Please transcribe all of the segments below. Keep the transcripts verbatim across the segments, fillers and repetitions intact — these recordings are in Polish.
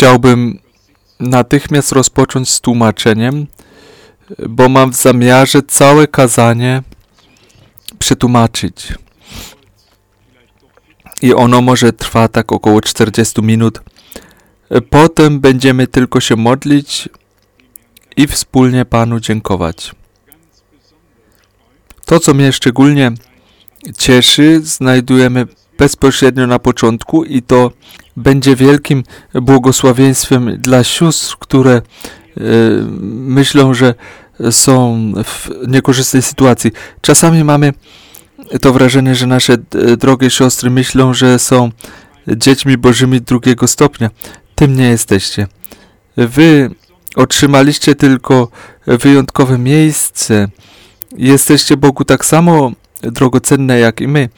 chciałbym natychmiast rozpocząć z tłumaczeniem, bo mam w zamiarze całe kazanie przetłumaczyć. I ono może trwa tak około czterdzieści minut. Potem będziemy tylko się modlić i wspólnie Panu dziękować. To, co mnie szczególnie cieszy, znajdujemy bezpośrednio na początku i to będzie wielkim błogosławieństwem dla sióstr, które e, myślą, że są w niekorzystnej sytuacji. Czasami mamy to wrażenie, że nasze drogie siostry myślą, że są dziećmi bożymi drugiego stopnia. Tym nie jesteście. Wy otrzymaliście tylko wyjątkowe miejsce. Jesteście Bogu tak samo drogocenne jak i my.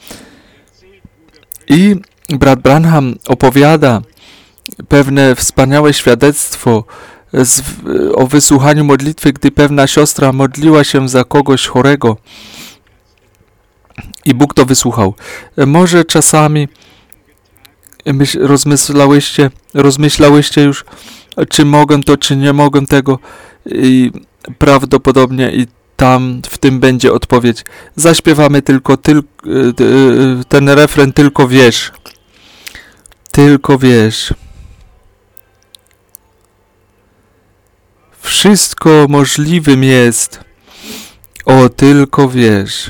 I brat Branham opowiada pewne wspaniałe świadectwo z, o wysłuchaniu modlitwy, gdy pewna siostra modliła się za kogoś chorego i Bóg to wysłuchał. Może czasami myśl, rozmyślałyście, rozmyślałyście już, czy mogę to, czy nie mogę tego i prawdopodobnie i tam w tym będzie odpowiedź. Zaśpiewamy tylko tyl, ten refren tylko wierz. Tylko wierz. Wszystko możliwym jest. O, tylko wierz.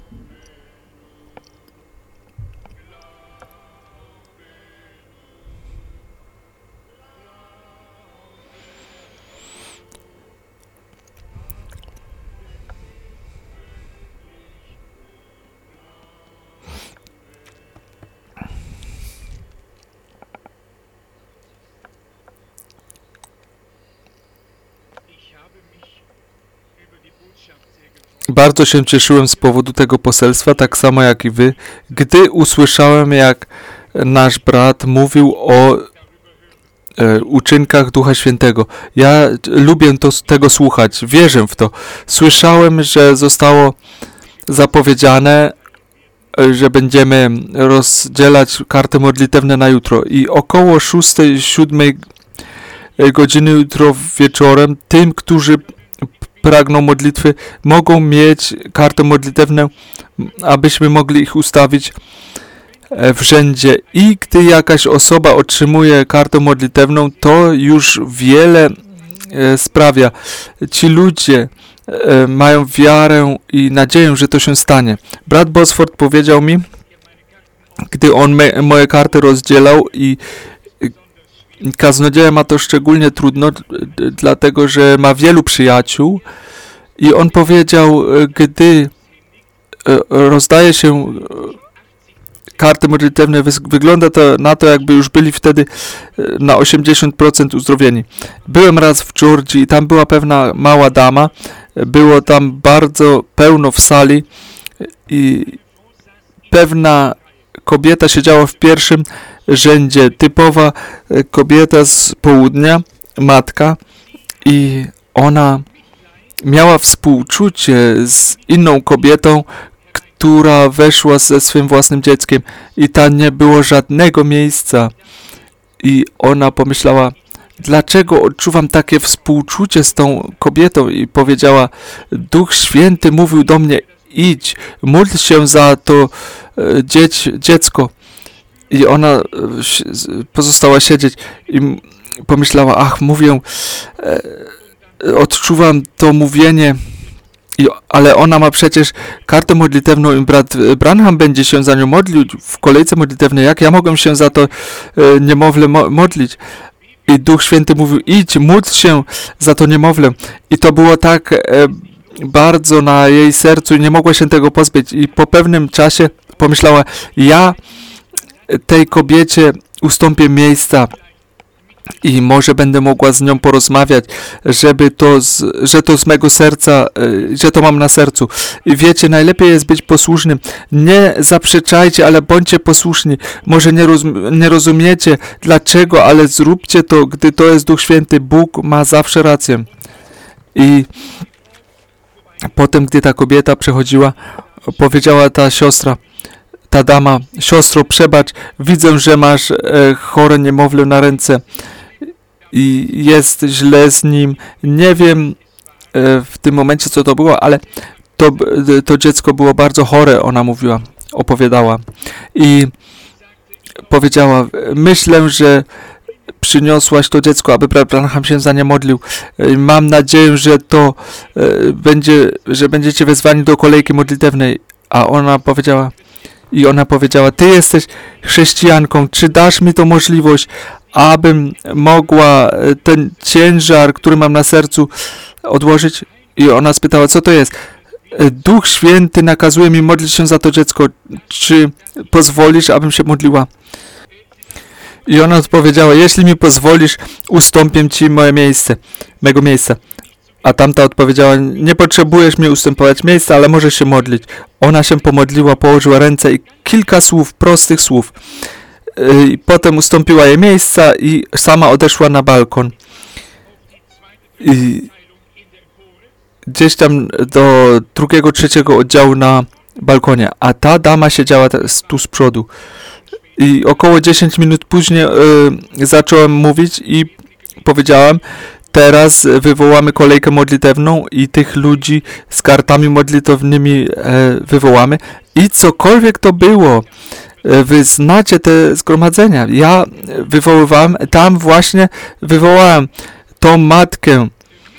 Bardzo się cieszyłem z powodu tego poselstwa, tak samo jak i wy, gdy usłyszałem, jak nasz brat mówił o e, uczynkach Ducha Świętego. Ja lubię to, tego słuchać, wierzę w to. Słyszałem, że zostało zapowiedziane, że będziemy rozdzielać karty modlitewne na jutro i około szóstej, siódmej godziny jutro wieczorem tym, którzy pragną modlitwy, mogą mieć kartę modlitewną, abyśmy mogli ich ustawić w rzędzie. I gdy jakaś osoba otrzymuje kartę modlitewną, to już wiele e, sprawia. Ci ludzie e, mają wiarę i nadzieję, że to się stanie. Brat Bosford powiedział mi, gdy on me, moje karty rozdzielał i kaznodzieja ma to szczególnie trudno, dlatego że ma wielu przyjaciół i on powiedział, gdy rozdaje się karty modlitewne, wygląda to na to, jakby już byli wtedy na osiemdziesiąt procent uzdrowieni. Byłem raz w Georgii i tam była pewna mała dama, było tam bardzo pełno w sali i pewna kobieta siedziała w pierwszym rzędzie, typowa kobieta z południa, matka, i ona miała współczucie z inną kobietą, która weszła ze swym własnym dzieckiem i tam nie było żadnego miejsca. I ona pomyślała, dlaczego odczuwam takie współczucie z tą kobietą? I powiedziała, Duch Święty mówił do mnie, idź, módl się za to dzieć, dziecko. I ona pozostała siedzieć i pomyślała, ach, mówię, e, odczuwam to mówienie, i, ale ona ma przecież kartę modlitewną i brat Branham będzie się za nią modlił w kolejce modlitewnej. Jak ja mogę się za to e, niemowlę mo- modlić? I Duch Święty mówił, idź, módl się za to niemowlę. I to było tak e, bardzo na jej sercu i nie mogła się tego pozbyć. I po pewnym czasie pomyślała, ja tej kobiecie ustąpię miejsca i może będę mogła z nią porozmawiać, żeby to z, że to z mego serca, że to mam na sercu. I wiecie, najlepiej jest być posłusznym. Nie zaprzeczajcie, ale bądźcie posłuszni. Może nie, roz, nie rozumiecie dlaczego, ale zróbcie to, gdy to jest Duch Święty. Bóg ma zawsze rację. I potem, gdy ta kobieta przechodziła, powiedziała ta siostra, ta dama, siostro, przebacz, widzę, że masz e, chore niemowlę na ręce i jest źle z nim. Nie wiem e, w tym momencie, co to było, ale to, to dziecko było bardzo chore, ona mówiła, opowiadała. I powiedziała, myślę, że przyniosłaś to dziecko, aby brat Branham się za nie modlił. Mam nadzieję, że to e, będzie, że będziecie wezwani do kolejki modlitewnej. A ona powiedziała, i ona powiedziała, ty jesteś chrześcijanką, czy dasz mi to możliwość, abym mogła ten ciężar, który mam na sercu, odłożyć? I ona spytała, co to jest? Duch Święty nakazuje mi modlić się za to dziecko. Czy pozwolisz, abym się modliła? I ona odpowiedziała, jeśli mi pozwolisz, ustąpię ci moje miejsce, mego miejsca. A tamta odpowiedziała, nie potrzebujesz mi ustępować miejsca, ale możesz się modlić. Ona się pomodliła, położyła ręce i kilka słów, prostych słów. I potem ustąpiła jej miejsca i sama odeszła na balkon. I gdzieś tam do drugiego, trzeciego oddziału na balkonie. A ta dama siedziała tu z przodu. I około dziesięć minut później y, zacząłem mówić i powiedziałem, teraz wywołamy kolejkę modlitewną i tych ludzi z kartami modlitewnymi e, wywołamy. I cokolwiek to było, e, wy znacie te zgromadzenia. Ja wywoływałem, tam właśnie wywołałem tą matkę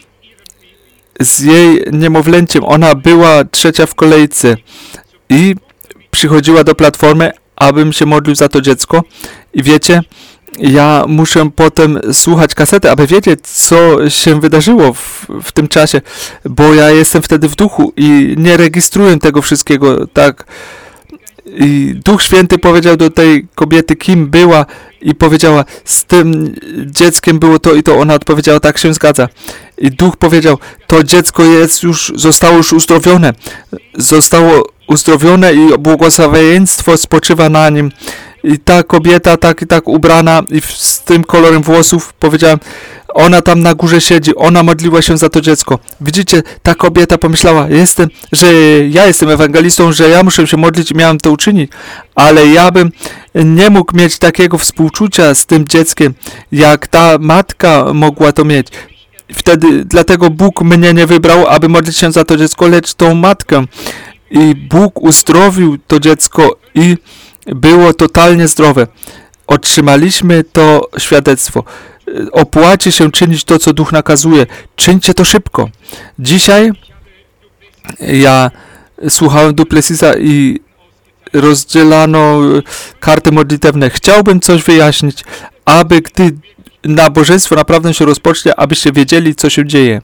z jej niemowlęciem. Ona była trzecia w kolejce i przychodziła do platformy, abym się modlił za to dziecko. I wiecie, ja muszę potem słuchać kasety, aby wiedzieć, co się wydarzyło w, w tym czasie, bo ja jestem wtedy w duchu i nie rejestruję tego wszystkiego, tak. I Duch Święty powiedział do tej kobiety, kim była i powiedziała, z tym dzieckiem było to i to. Ona odpowiedziała, tak się zgadza. I Duch powiedział, to dziecko jest już, zostało już uzdrowione. Zostało uzdrowione i błogosławieństwo spoczywa na nim. I ta kobieta tak i tak ubrana i z tym kolorem włosów, powiedziałem, ona tam na górze siedzi, ona modliła się za to dziecko. Widzicie, ta kobieta pomyślała, jestem, że ja jestem ewangelistą, że ja muszę się modlić i miałem to uczynić, ale ja bym nie mógł mieć takiego współczucia z tym dzieckiem, jak ta matka mogła to mieć. Wtedy, dlatego Bóg mnie nie wybrał, aby modlić się za to dziecko, lecz tą matkę. I Bóg uzdrowił to dziecko i było totalnie zdrowe. Otrzymaliśmy to świadectwo. Opłaci się czynić to, co Duch nakazuje. Czyńcie to szybko. Dzisiaj ja słuchałem Duplessisa i rozdzielano karty modlitewne. Chciałbym coś wyjaśnić, aby gdy nabożeństwo naprawdę się rozpocznie, abyście wiedzieli, co się dzieje.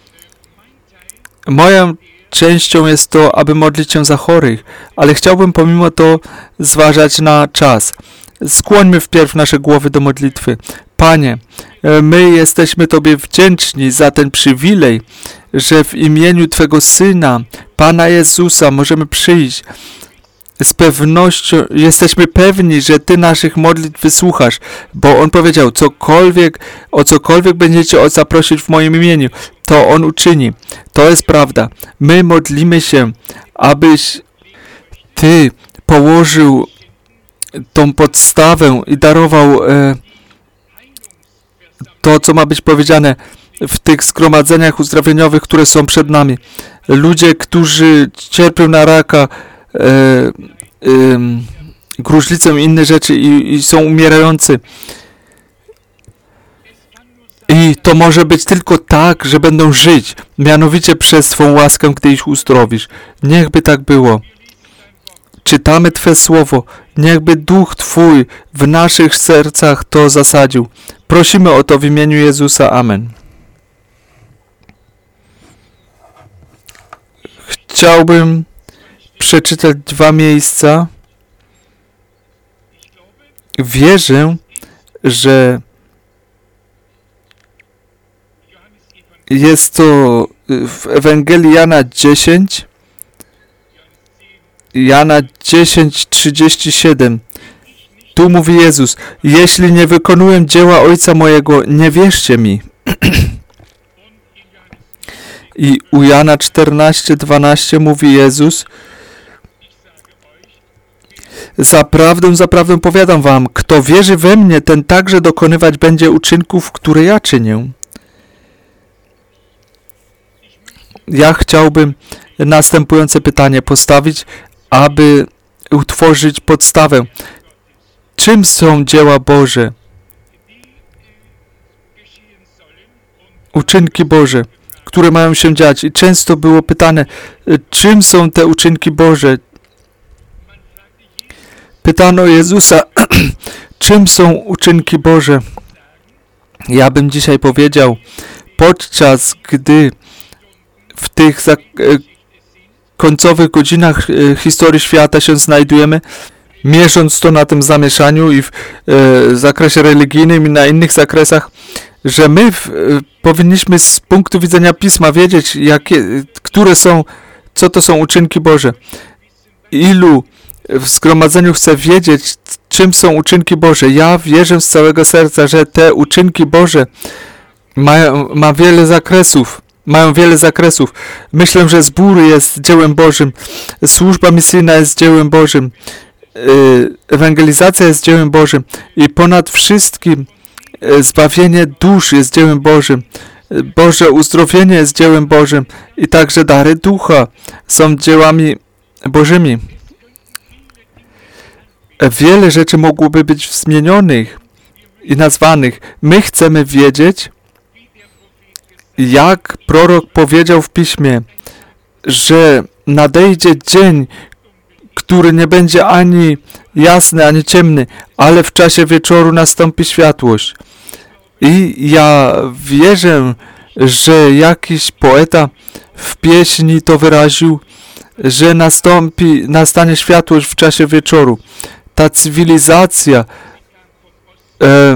Moją częścią jest to, aby modlić się za chorych, ale chciałbym pomimo to zważać na czas. Skłońmy wpierw nasze głowy do modlitwy. Panie, my jesteśmy Tobie wdzięczni za ten przywilej, że w imieniu Twego Syna, Pana Jezusa, możemy przyjść. Z pewnością jesteśmy pewni, że Ty naszych modlitw wysłuchasz, bo On powiedział, cokolwiek, o cokolwiek będziecie zaprosić w moim imieniu, to On uczyni. To jest prawda. My modlimy się, abyś Ty położył tą podstawę i darował e, to, co ma być powiedziane w tych zgromadzeniach uzdrowieniowych, które są przed nami. Ludzie, którzy cierpią na raka, e, e, gruźlicę i inne rzeczy i, i są umierający. I to może być tylko tak, że będą żyć, mianowicie przez swą łaskę, gdy ich uzdrowisz. Niechby tak było. Czytamy Twe słowo. Niechby Duch Twój w naszych sercach to zasadził. Prosimy o to w imieniu Jezusa. Amen. Chciałbym przeczytać dwa miejsca. Wierzę, że jest to w Ewangelii Jana dziesięć, Jana dziesięć, trzydzieści siedem. Tu mówi Jezus, jeśli nie wykonuję dzieła Ojca mojego, nie wierzcie mi. I u Jana czternaście, dwanaście mówi Jezus, Zaprawdę, zaprawdę powiadam wam, kto wierzy we mnie, ten także dokonywać będzie uczynków, które ja czynię. Ja chciałbym następujące pytanie postawić, aby utworzyć podstawę. Czym są dzieła Boże? Uczynki Boże, które mają się dziać. I często było pytane, czym są te uczynki Boże? Pytano Jezusa, czym są uczynki Boże? Ja bym dzisiaj powiedział, podczas gdy w tych końcowych godzinach historii świata się znajdujemy, mierząc to na tym zamieszaniu i w e, zakresie religijnym i na innych zakresach, że my w, e, powinniśmy z punktu widzenia Pisma wiedzieć, jakie, które są, co to są uczynki Boże. Ilu w zgromadzeniu chce wiedzieć, czym są uczynki Boże. Ja wierzę z całego serca, że te uczynki Boże mają, ma wiele zakresów. Mają wiele zakresów. Myślę, że zbór jest dziełem Bożym. Służba misyjna jest dziełem Bożym. Ewangelizacja jest dziełem Bożym. I ponad wszystkim zbawienie dusz jest dziełem Bożym. Boże uzdrowienie jest dziełem Bożym. I także dary ducha są dziełami Bożymi. Wiele rzeczy mogłoby być zmienionych i nazwanych. My chcemy wiedzieć, jak prorok powiedział w Piśmie, że nadejdzie dzień, który nie będzie ani jasny, ani ciemny, ale w czasie wieczoru nastąpi światłość. I ja wierzę, że jakiś poeta w pieśni to wyraził, że nastąpi, nastanie światłość w czasie wieczoru. Ta cywilizacja e,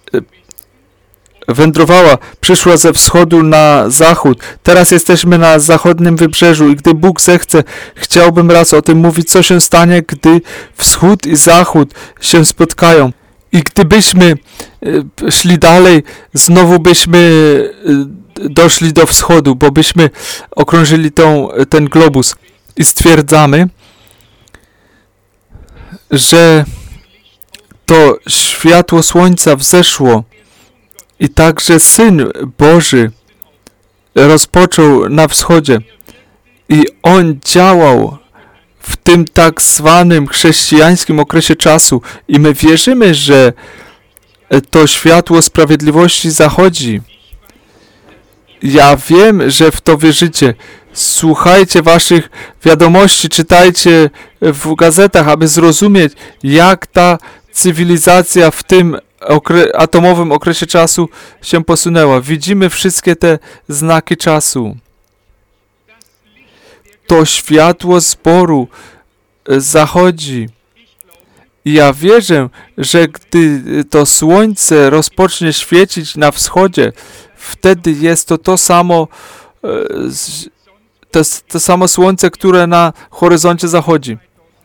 wędrowała, przyszła ze wschodu na zachód. Teraz jesteśmy na zachodnim wybrzeżu i gdy Bóg zechce, chciałbym raz o tym mówić, co się stanie, gdy wschód i zachód się spotkają. I gdybyśmy e, szli dalej, znowu byśmy e, doszli do wschodu, bo byśmy okrążyli tą, ten globus. I stwierdzamy, że to światło słońca wzeszło i także Syn Boży rozpoczął na wschodzie i On działał w tym tak zwanym chrześcijańskim okresie czasu i my wierzymy, że to światło sprawiedliwości zachodzi. Ja wiem, że w to wierzycie. Słuchajcie waszych wiadomości, czytajcie w gazetach, aby zrozumieć, jak ta cywilizacja w tym okre- atomowym okresie czasu się posunęła. Widzimy wszystkie te znaki czasu. To światło zboru zachodzi. I ja wierzę, że gdy to słońce rozpocznie świecić na wschodzie, wtedy jest to to samo To jest to samo słońce, które na horyzoncie zachodzi.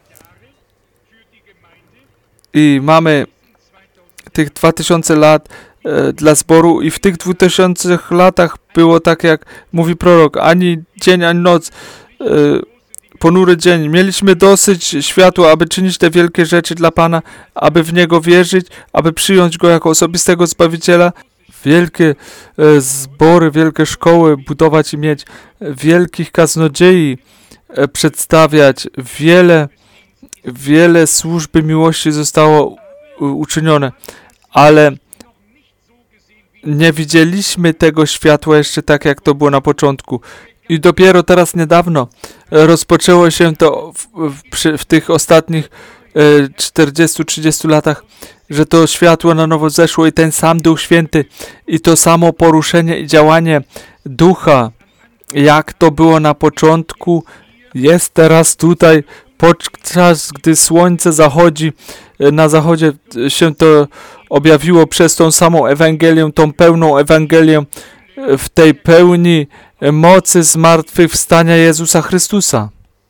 I mamy tych dwa tysiące lat e, dla zboru i w tych dwóch tysiącach latach było tak, jak mówi prorok, ani dzień, ani noc, e, ponury dzień. Mieliśmy dosyć światła, aby czynić te wielkie rzeczy dla Pana, aby w Niego wierzyć, aby przyjąć Go jako osobistego Zbawiciela. Wielkie e, zbory, wielkie szkoły budować i mieć, wielkich kaznodziei e, przedstawiać. Wiele, wiele służby miłości zostało u, uczynione, ale nie widzieliśmy tego światła jeszcze tak, jak to było na początku. I dopiero teraz niedawno rozpoczęło się to w, w, w tych ostatnich e, czterdziestu trzydziestu latach, że to światło na nowo zeszło i ten sam Duch Święty i to samo poruszenie i działanie Ducha, jak to było na początku, jest teraz tutaj, podczas gdy słońce zachodzi, na zachodzie się to objawiło przez tą samą Ewangelię, tą pełną Ewangelię w tej pełni mocy zmartwychwstania Jezusa Chrystusa.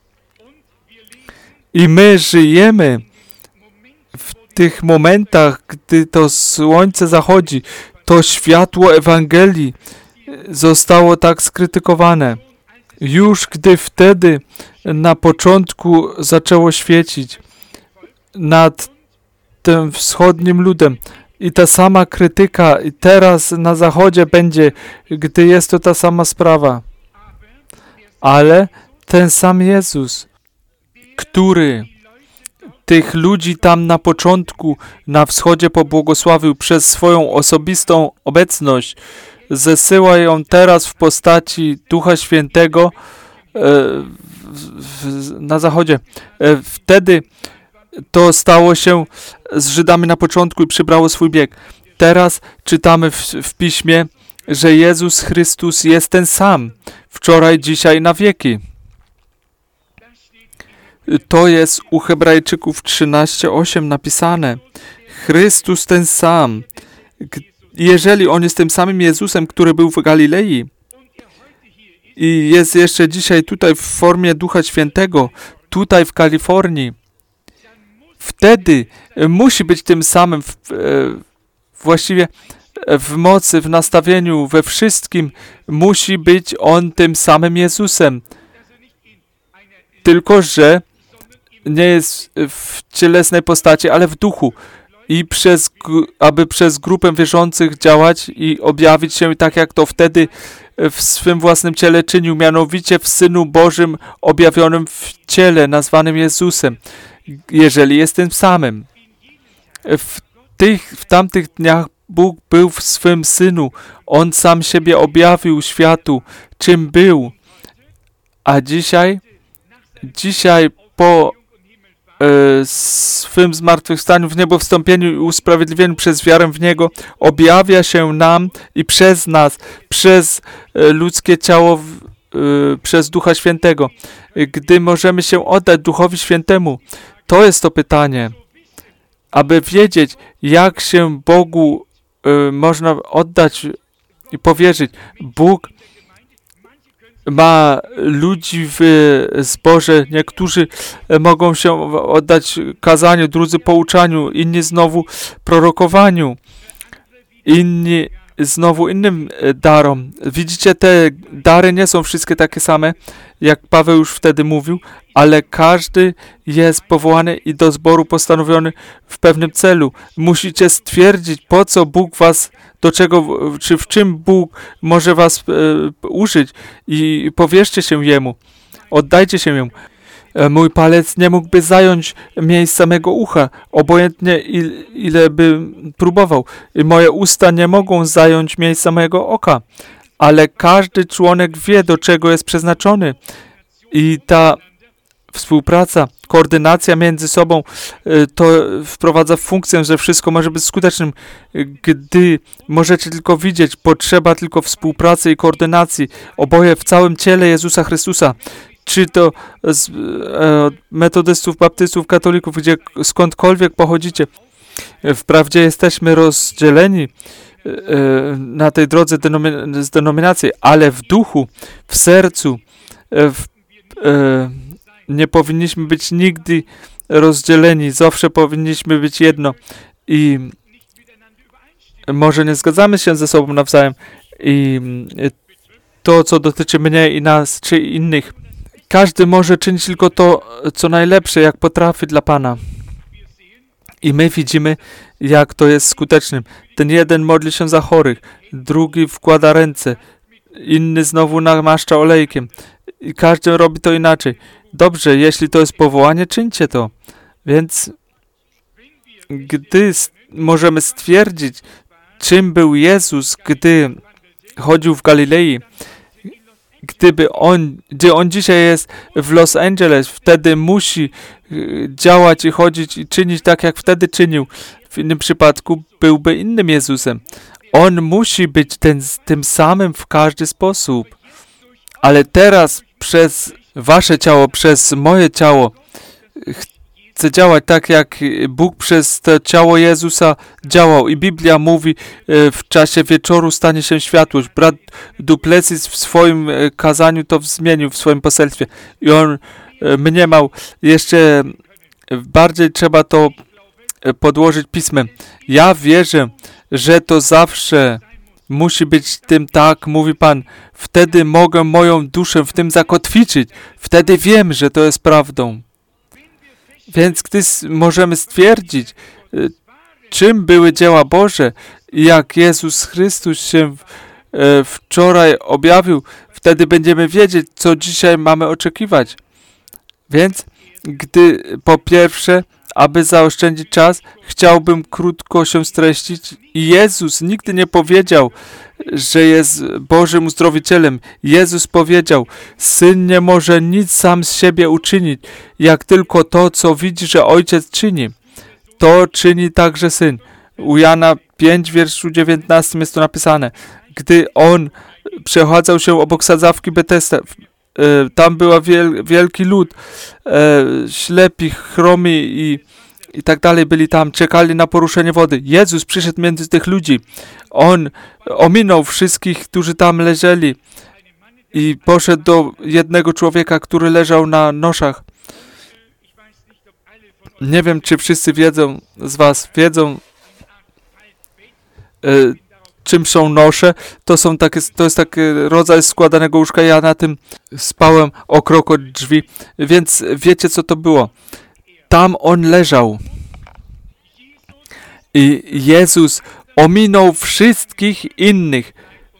I my żyjemy w tych momentach, gdy to słońce zachodzi, to światło Ewangelii zostało tak skrytykowane. Już gdy wtedy na początku zaczęło świecić, nad tym wschodnim ludem. I ta sama krytyka i teraz na zachodzie będzie, gdy jest to ta sama sprawa. Ale ten sam Jezus, który tych ludzi tam na początku na wschodzie pobłogosławił przez swoją osobistą obecność, zesyła ją teraz w postaci Ducha Świętego e, w, w, na zachodzie. E, wtedy to stało się z Żydami na początku i przybrało swój bieg. Teraz czytamy w, w Piśmie, że Jezus Chrystus jest ten sam, wczoraj, dzisiaj, na wieki. To jest u Hebrajczyków trzynaście osiem napisane. Chrystus ten sam. Jeżeli On jest tym samym Jezusem, który był w Galilei i jest jeszcze dzisiaj tutaj w formie Ducha Świętego, tutaj w Kalifornii, wtedy musi być tym samym w, właściwie w mocy, w nastawieniu, we wszystkim musi być On tym samym Jezusem. Tylko że nie jest w cielesnej postaci, ale w duchu. I przez, aby przez grupę wierzących działać i objawić się tak, jak to wtedy w swym własnym ciele czynił, mianowicie w Synu Bożym objawionym w ciele, nazwanym Jezusem, jeżeli jest tym samym. W, tych, w tamtych dniach Bóg był w swym Synu. On sam siebie objawił światu, czym był. A dzisiaj, dzisiaj po e, swym zmartwychwstaniu, w niebo wstąpieniu i usprawiedliwieniu przez wiarę w Niego, objawia się nam i przez nas, przez e, ludzkie ciało, w, e, przez Ducha Świętego. Gdy możemy się oddać Duchowi Świętemu, to jest to pytanie, aby wiedzieć, jak się Bogu y, można oddać i powierzyć. Bóg ma ludzi w zborze, niektórzy mogą się oddać kazaniu, drudzy pouczaniu, inni znowu prorokowaniu, inni znowu innym darom. Widzicie, te dary nie są wszystkie takie same, jak Paweł już wtedy mówił, ale każdy jest powołany i do zboru postanowiony w pewnym celu. Musicie stwierdzić, po co Bóg was, do czego, czy w czym Bóg może was e, użyć i powierzcie się Jemu. Oddajcie się Jemu. Mój palec nie mógłby zająć miejsca mego ucha, obojętnie il, ile by próbował. Moje usta nie mogą zająć miejsca mojego oka, ale każdy członek wie, do czego jest przeznaczony. I ta współpraca, koordynacja między sobą to wprowadza funkcję, że wszystko może być skutecznym. Gdy możecie tylko widzieć, potrzeba tylko współpracy i koordynacji. Oboje w całym ciele Jezusa Chrystusa. Czy to z e, metodystów, baptystów, katolików, gdzie skądkolwiek pochodzicie. Wprawdzie jesteśmy rozdzieleni e, na tej drodze denomin- z denominacji, ale w duchu, w sercu e, w, e, nie powinniśmy być nigdy rozdzieleni. Zawsze powinniśmy być jedno. I może nie zgadzamy się ze sobą nawzajem. I to, co dotyczy mnie i nas, czy innych, każdy może czynić tylko to, co najlepsze, jak potrafi dla Pana. I my widzimy, jak to jest skutecznym. Ten jeden modli się za chorych, drugi wkłada ręce, inny znowu namaszcza olejkiem. I każdy robi to inaczej. Dobrze, jeśli to jest powołanie, czyńcie to. Więc gdy możemy stwierdzić, czym był Jezus, gdy chodził w Galilei, Gdyby on, gdzie on dzisiaj jest w Los Angeles, wtedy musi działać i chodzić i czynić tak, jak wtedy czynił. W innym przypadku byłby innym Jezusem. On musi być ten, tym samym w każdy sposób. Ale teraz przez wasze ciało, przez moje ciało chce działać tak, jak Bóg przez to ciało Jezusa działał. I Biblia mówi, w czasie wieczoru stanie się światłość. Brat Duplessis w swoim kazaniu to zmienił, w swoim poselstwie. I on mniemał, jeszcze bardziej trzeba to podłożyć pismem. Ja wierzę, że to zawsze musi być tym tak, mówi Pan. Wtedy mogę moją duszę w tym zakotwiczyć. Wtedy wiem, że to jest prawdą. Więc gdy możemy stwierdzić, czym były dzieła Boże i jak Jezus Chrystus się wczoraj objawił, wtedy będziemy wiedzieć, co dzisiaj mamy oczekiwać. Więc gdy po pierwsze, aby zaoszczędzić czas, chciałbym krótko się streścić. Jezus nigdy nie powiedział, że jest Bożym uzdrowicielem. Jezus powiedział, Syn nie może nic sam z siebie uczynić, jak tylko to, co widzi, że Ojciec czyni. To czyni także Syn. U Jana piątego, wierszu dziewiętnastym jest to napisane. Gdy On przechadzał się obok sadzawki Betesda, tam była wiel, wielki lud, e, ślepi, chromi i, i tak dalej byli tam, czekali na poruszenie wody. Jezus przyszedł między tych ludzi. On ominął wszystkich, którzy tam leżeli i poszedł do jednego człowieka, który leżał na noszach. Nie wiem, czy wszyscy wiedzą, z was wiedzą, e, czym są nosze. To są takie, to jest taki rodzaj składanego łóżka. Ja na tym spałem o krok od drzwi, więc wiecie, co to było. Tam on leżał. I Jezus ominął wszystkich innych.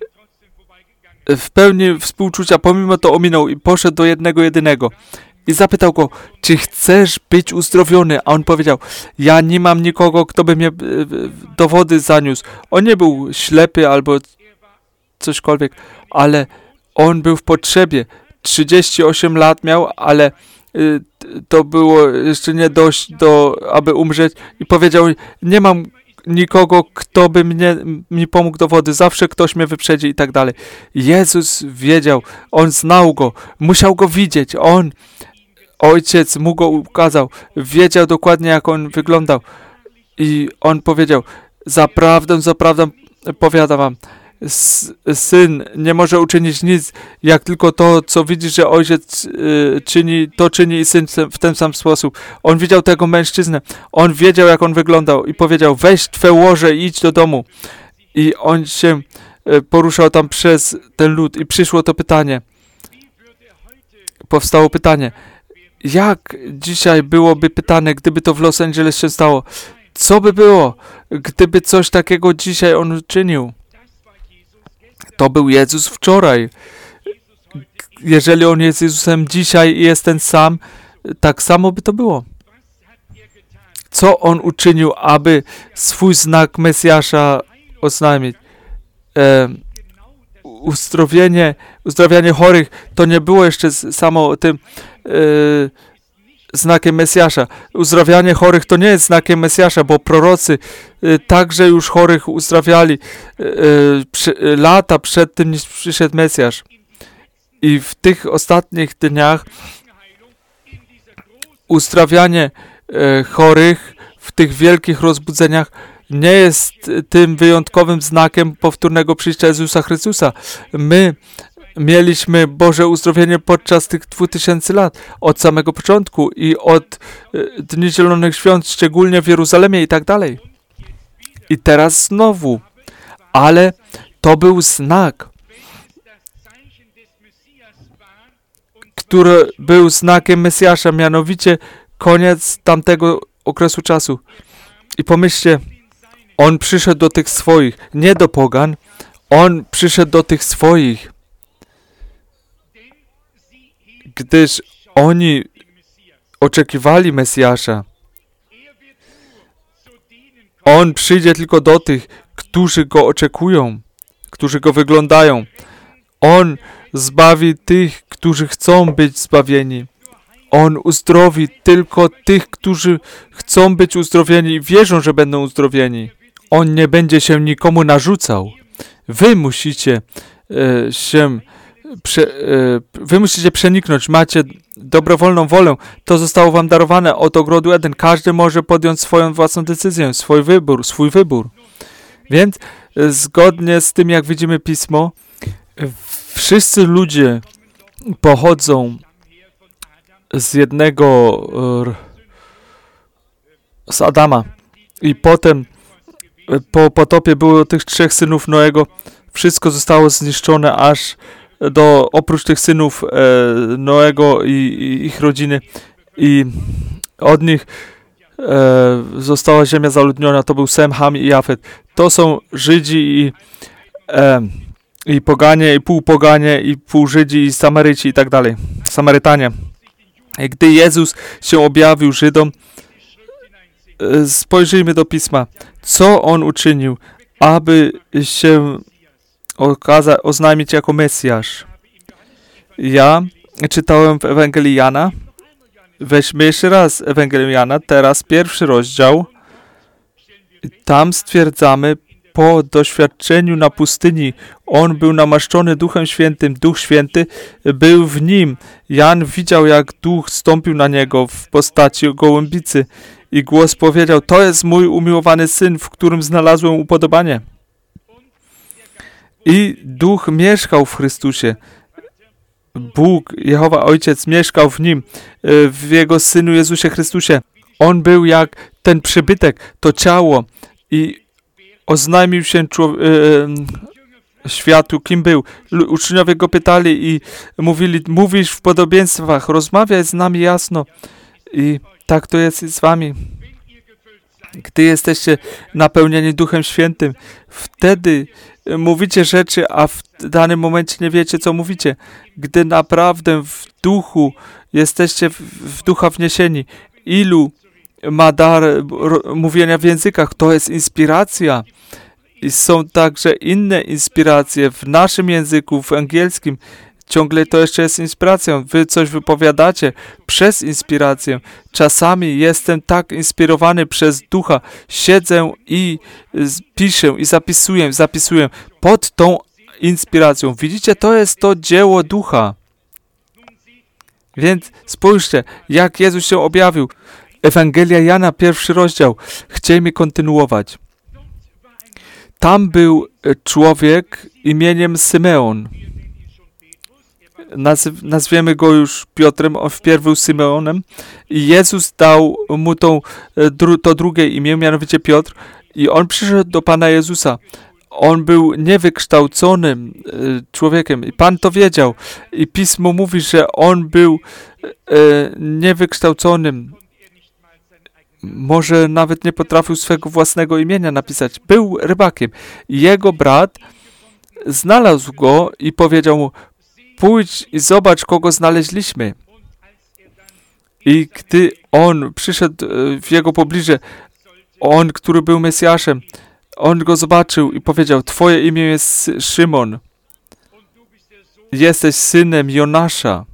W pełni współczucia, pomimo to ominął i poszedł do jednego jedynego. I zapytał go, czy chcesz być uzdrowiony? A on powiedział, ja nie mam nikogo, kto by mnie do wody zaniósł. On nie był ślepy albo cośkolwiek, ale on był w potrzebie. trzydzieści osiem lat miał, ale y, to było jeszcze nie dość, do, aby umrzeć. I powiedział, nie mam nikogo, kto by mnie, mi pomógł do wody. Zawsze ktoś mnie wyprzedzi i tak dalej. Jezus wiedział, on znał go, musiał go widzieć. On Ojciec mu go ukazał, wiedział dokładnie, jak on wyglądał. I on powiedział, zaprawdę, zaprawdę powiadam wam, Syn nie może uczynić nic, jak tylko to, co widzi, że Ojciec y, czyni, to czyni i Syn w ten sam sposób. On widział tego mężczyznę, on wiedział, jak on wyglądał i powiedział, weź twe łoże i idź do domu. I on się y, poruszał tam przez ten lud i przyszło to pytanie. Powstało pytanie, jak dzisiaj byłoby pytane, gdyby to w Los Angeles się stało? Co by było, gdyby coś takiego dzisiaj on czynił? To był Jezus wczoraj. Jeżeli on jest Jezusem dzisiaj i jest ten sam, tak samo by to było. Co on uczynił, aby swój znak Mesjasza oznajmić? E, uzdrowienie, uzdrawianie chorych to nie było jeszcze samo tym e, znakiem Mesjasza. Uzdrawianie chorych to nie jest znakiem Mesjasza, bo prorocy e, także już chorych uzdrawiali e, przy, e, lata przed tym, niż przyszedł Mesjasz. I w tych ostatnich dniach uzdrawianie e, chorych w tych wielkich rozbudzeniach nie jest tym wyjątkowym znakiem powtórnego przyjścia Jezusa Chrystusa. My mieliśmy Boże uzdrowienie podczas tych dwóch tysięcy lat, od samego początku i od e, Dni Zielonych Świąt, szczególnie w Jeruzalemie i tak dalej. I teraz znowu. Ale to był znak, który był znakiem Mesjasza, mianowicie koniec tamtego okresu czasu. I pomyślcie, on przyszedł do tych swoich, nie do pogan, on przyszedł do tych swoich, gdyż oni oczekiwali Mesjasza. On przyjdzie tylko do tych, którzy go oczekują, którzy go wyglądają. On zbawi tych, którzy chcą być zbawieni. On uzdrowi tylko tych, którzy chcą być uzdrowieni i wierzą, że będą uzdrowieni. On nie będzie się nikomu narzucał. Wy musicie e, się prze, e, wy musicie przeniknąć. Macie dobrowolną wolę. To zostało wam darowane od ogrodu Eden. Każdy może podjąć swoją własną decyzję, swój wybór, swój wybór. Więc e, zgodnie z tym, jak widzimy Pismo, wszyscy ludzie pochodzą z jednego, z Adama. I potem po potopie było tych trzech synów Noego. Wszystko zostało zniszczone aż do, oprócz tych synów e, Noego i, i ich rodziny. I od nich e, została ziemia zaludniona, to był Sem, Ham i Jafet. To są Żydzi i, e, i poganie, i półpoganie, i pół Żydzi, i Samaryci i tak dalej. Samarytanie. I gdy Jezus się objawił Żydom, e, spojrzyjmy do Pisma. Co On uczynił, aby się okaza- oznajmić jako Mesjasz? Ja czytałem w Ewangelii Jana. Weźmy jeszcze raz Ewangelię Jana, teraz pierwszy rozdział. Tam stwierdzamy, po doświadczeniu na pustyni, on był namaszczony Duchem Świętym, Duch Święty był w nim. Jan widział, jak Duch stąpił na niego w postaci gołębicy i głos powiedział, to jest mój umiłowany Syn, w którym znalazłem upodobanie. I Duch mieszkał w Chrystusie. Bóg, Jehowa Ojciec, mieszkał w nim, w Jego Synu Jezusie Chrystusie. On był jak ten przybytek, to ciało i oznajmił się człowiek, e, światu, kim był. Uczniowie go pytali i mówili, mówisz w podobieństwach, rozmawiaj z nami jasno. I tak to jest z wami. Gdy jesteście napełnieni Duchem Świętym, wtedy mówicie rzeczy, a w danym momencie nie wiecie, co mówicie. Gdy naprawdę w duchu jesteście w, w ducha wniesieni, ilu ma dar mówienia w językach, to jest inspiracja. I są także inne inspiracje w naszym języku, w angielskim. Ciągle to jeszcze jest inspiracją. Wy coś wypowiadacie przez inspirację. Czasami jestem tak inspirowany przez ducha. Siedzę i piszę i zapisuję, zapisuję pod tą inspiracją. Widzicie, to jest to dzieło ducha. Więc spójrzcie, jak Jezus się objawił. Ewangelia Jana, pierwszy rozdział. Chcielibyśmy kontynuować. Tam był człowiek imieniem Symeon. Nazw- nazwiemy go już Piotrem, on wpierw był Symeonem. I Jezus dał mu tą, dru- to drugie imię, mianowicie Piotr. I on przyszedł do Pana Jezusa. On był niewykształconym człowiekiem. I Pan to wiedział. I Pismo mówi, że on był e, niewykształconym. Może nawet nie potrafił swego własnego imienia napisać. Był rybakiem. Jego brat znalazł go i powiedział mu, pójdź i zobacz, kogo znaleźliśmy. I gdy on przyszedł w jego pobliże, on, który był Mesjaszem, on go zobaczył i powiedział, twoje imię jest Szymon. Jesteś synem Jonasza.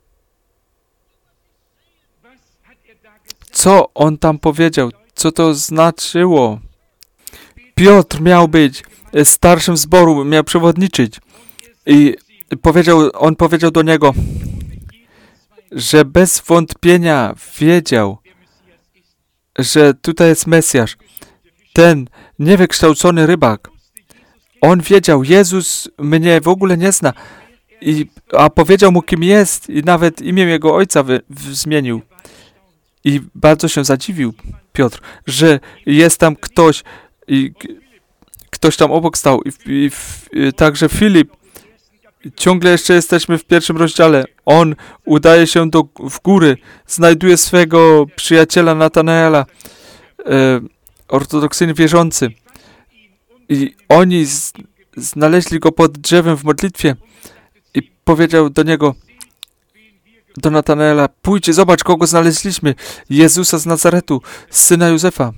Co on tam powiedział? Co to znaczyło? Piotr miał być starszym zboru, miał przewodniczyć. I powiedział, on powiedział do niego, że bez wątpienia wiedział, że tutaj jest Mesjasz. Ten niewykształcony rybak. On wiedział, Jezus mnie w ogóle nie zna. I, a powiedział mu, kim jest i nawet imię jego ojca wy, w, zmienił. I bardzo się zadziwił Piotr, że jest tam ktoś i ktoś tam obok stał. I, i, i także Filip. Ciągle jeszcze jesteśmy w pierwszym rozdziale. On udaje się do, w góry, znajduje swego przyjaciela Natanaela, e, ortodoksyjny wierzący. I oni z, znaleźli go pod drzewem w modlitwie i powiedział do niego, do Natanaela, pójdź, zobacz, kogo znaleźliśmy. Jezusa z Nazaretu, syna Józefa.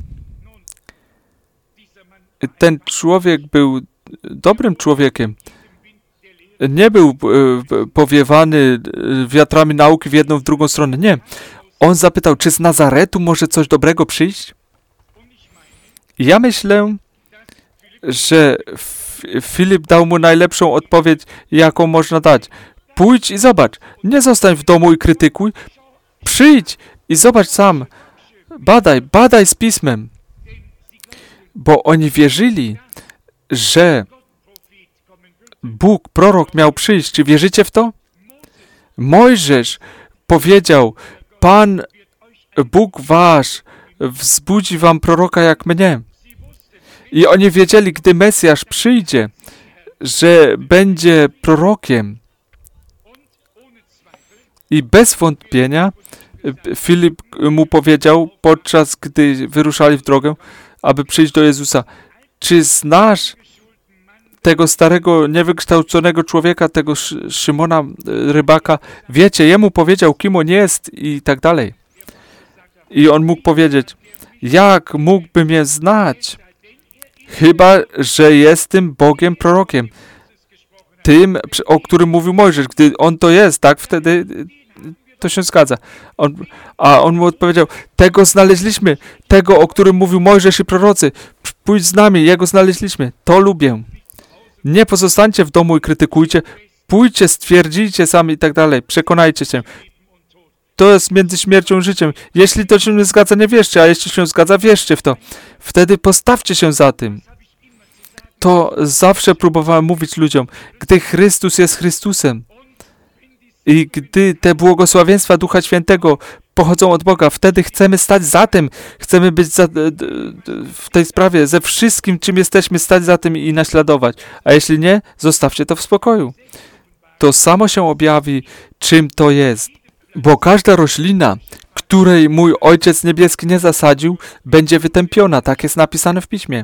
Ten człowiek był dobrym człowiekiem. Nie był e, powiewany wiatrami nauki w jedną, w drugą stronę. Nie. On zapytał, czy z Nazaretu może coś dobrego przyjść? I ja myślę, że Filip dał mu najlepszą odpowiedź, jaką można dać. Pójdź i zobacz. Nie zostań w domu i krytykuj. Przyjdź i zobacz sam. Badaj, badaj z Pismem. Bo oni wierzyli, że Bóg, prorok miał przyjść. Czy wierzycie w to? Mojżesz powiedział, Pan Bóg wasz wzbudzi wam proroka jak mnie. I oni wiedzieli, gdy Mesjasz przyjdzie, że będzie prorokiem. I bez wątpienia Filip mu powiedział, podczas gdy wyruszali w drogę, aby przyjść do Jezusa: czy znasz tego starego, niewykształconego człowieka, tego Szymona rybaka? Wiecie, jemu powiedział, kim on jest i tak dalej. I on mógł powiedzieć: jak mógłby mnie znać? Chyba że jestem Bogiem prorokiem. Tym, o którym mówił Mojżesz. Gdy on to jest, tak, wtedy to się zgadza. On, a on mu odpowiedział: tego znaleźliśmy, tego, o którym mówił Mojżesz i prorocy. Pójdź z nami, jego znaleźliśmy. To lubię. Nie pozostańcie w domu i krytykujcie. Pójdźcie, stwierdzijcie sami i tak dalej. Przekonajcie się. To jest między śmiercią i życiem. Jeśli to się nie zgadza, nie wierzcie, a jeśli się zgadza, wierzcie w to. Wtedy postawcie się za tym. To zawsze próbowałem mówić ludziom, gdy Chrystus jest Chrystusem i gdy te błogosławieństwa Ducha Świętego pochodzą od Boga, wtedy chcemy stać za tym, chcemy być za, w tej sprawie, ze wszystkim, czym jesteśmy, stać za tym i naśladować. A jeśli nie, zostawcie to w spokoju. To samo się objawi, czym to jest. Bo każda roślina, której mój Ojciec Niebieski nie zasadził, będzie wytępiona. Tak jest napisane w Piśmie.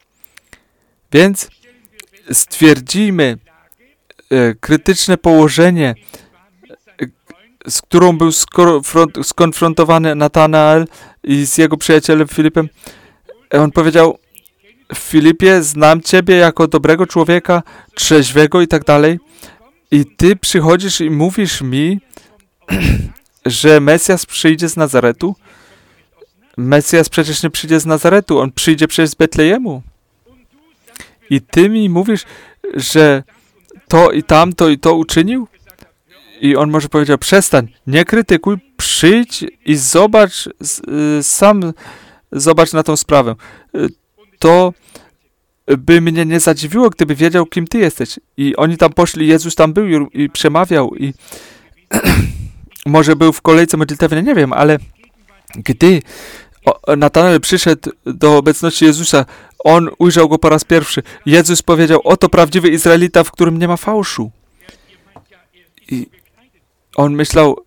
Więc stwierdzimy e, krytyczne położenie, e, z którą był skonfrontowany Natanael i z jego przyjacielem Filipem. E, on powiedział: Filipie, znam Ciebie jako dobrego człowieka, trzeźwego i tak dalej. I Ty przychodzisz i mówisz mi, że Mesjasz przyjdzie z Nazaretu? Mesjasz przecież nie przyjdzie z Nazaretu, on przyjdzie przecież z Betlejemu. I Ty mi mówisz, że to i tamto i to uczynił? I on może powiedział: przestań, nie krytykuj, przyjdź i zobacz, sam zobacz na tą sprawę. To by mnie nie zadziwiło, gdyby wiedział, kim Ty jesteś. I oni tam poszli, Jezus tam był i, i przemawiał i może był w kolejce modlitewnej, nie wiem, ale gdy Natanael przyszedł do obecności Jezusa, on ujrzał go po raz pierwszy. Jezus powiedział: oto prawdziwy Izraelita, w którym nie ma fałszu. I on myślał,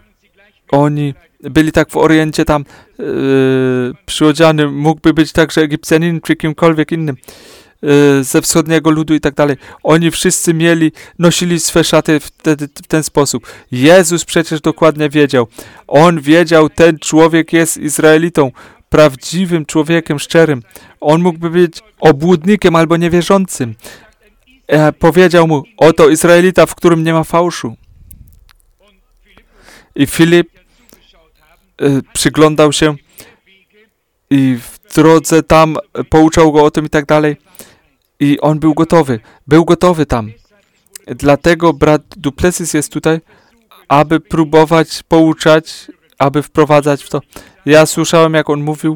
oni byli tak w Oriencie tam yy, przyodziany, mógłby być także Egipcjanin czy kimkolwiek innym yy, ze wschodniego ludu i tak dalej. Oni wszyscy mieli, nosili swe szaty wtedy w ten sposób. Jezus przecież dokładnie wiedział. On wiedział, ten człowiek jest Izraelitą, prawdziwym człowiekiem, szczerym. On mógłby być obłudnikiem albo niewierzącym. E, powiedział mu: oto Izraelita, w którym nie ma fałszu. I Filip y, przyglądał się i w drodze tam pouczał go o tym i tak dalej. I on był gotowy. Był gotowy tam. Dlatego brat Duplessis jest tutaj, aby próbować pouczać, aby wprowadzać w to. Ja słyszałem, jak on mówił.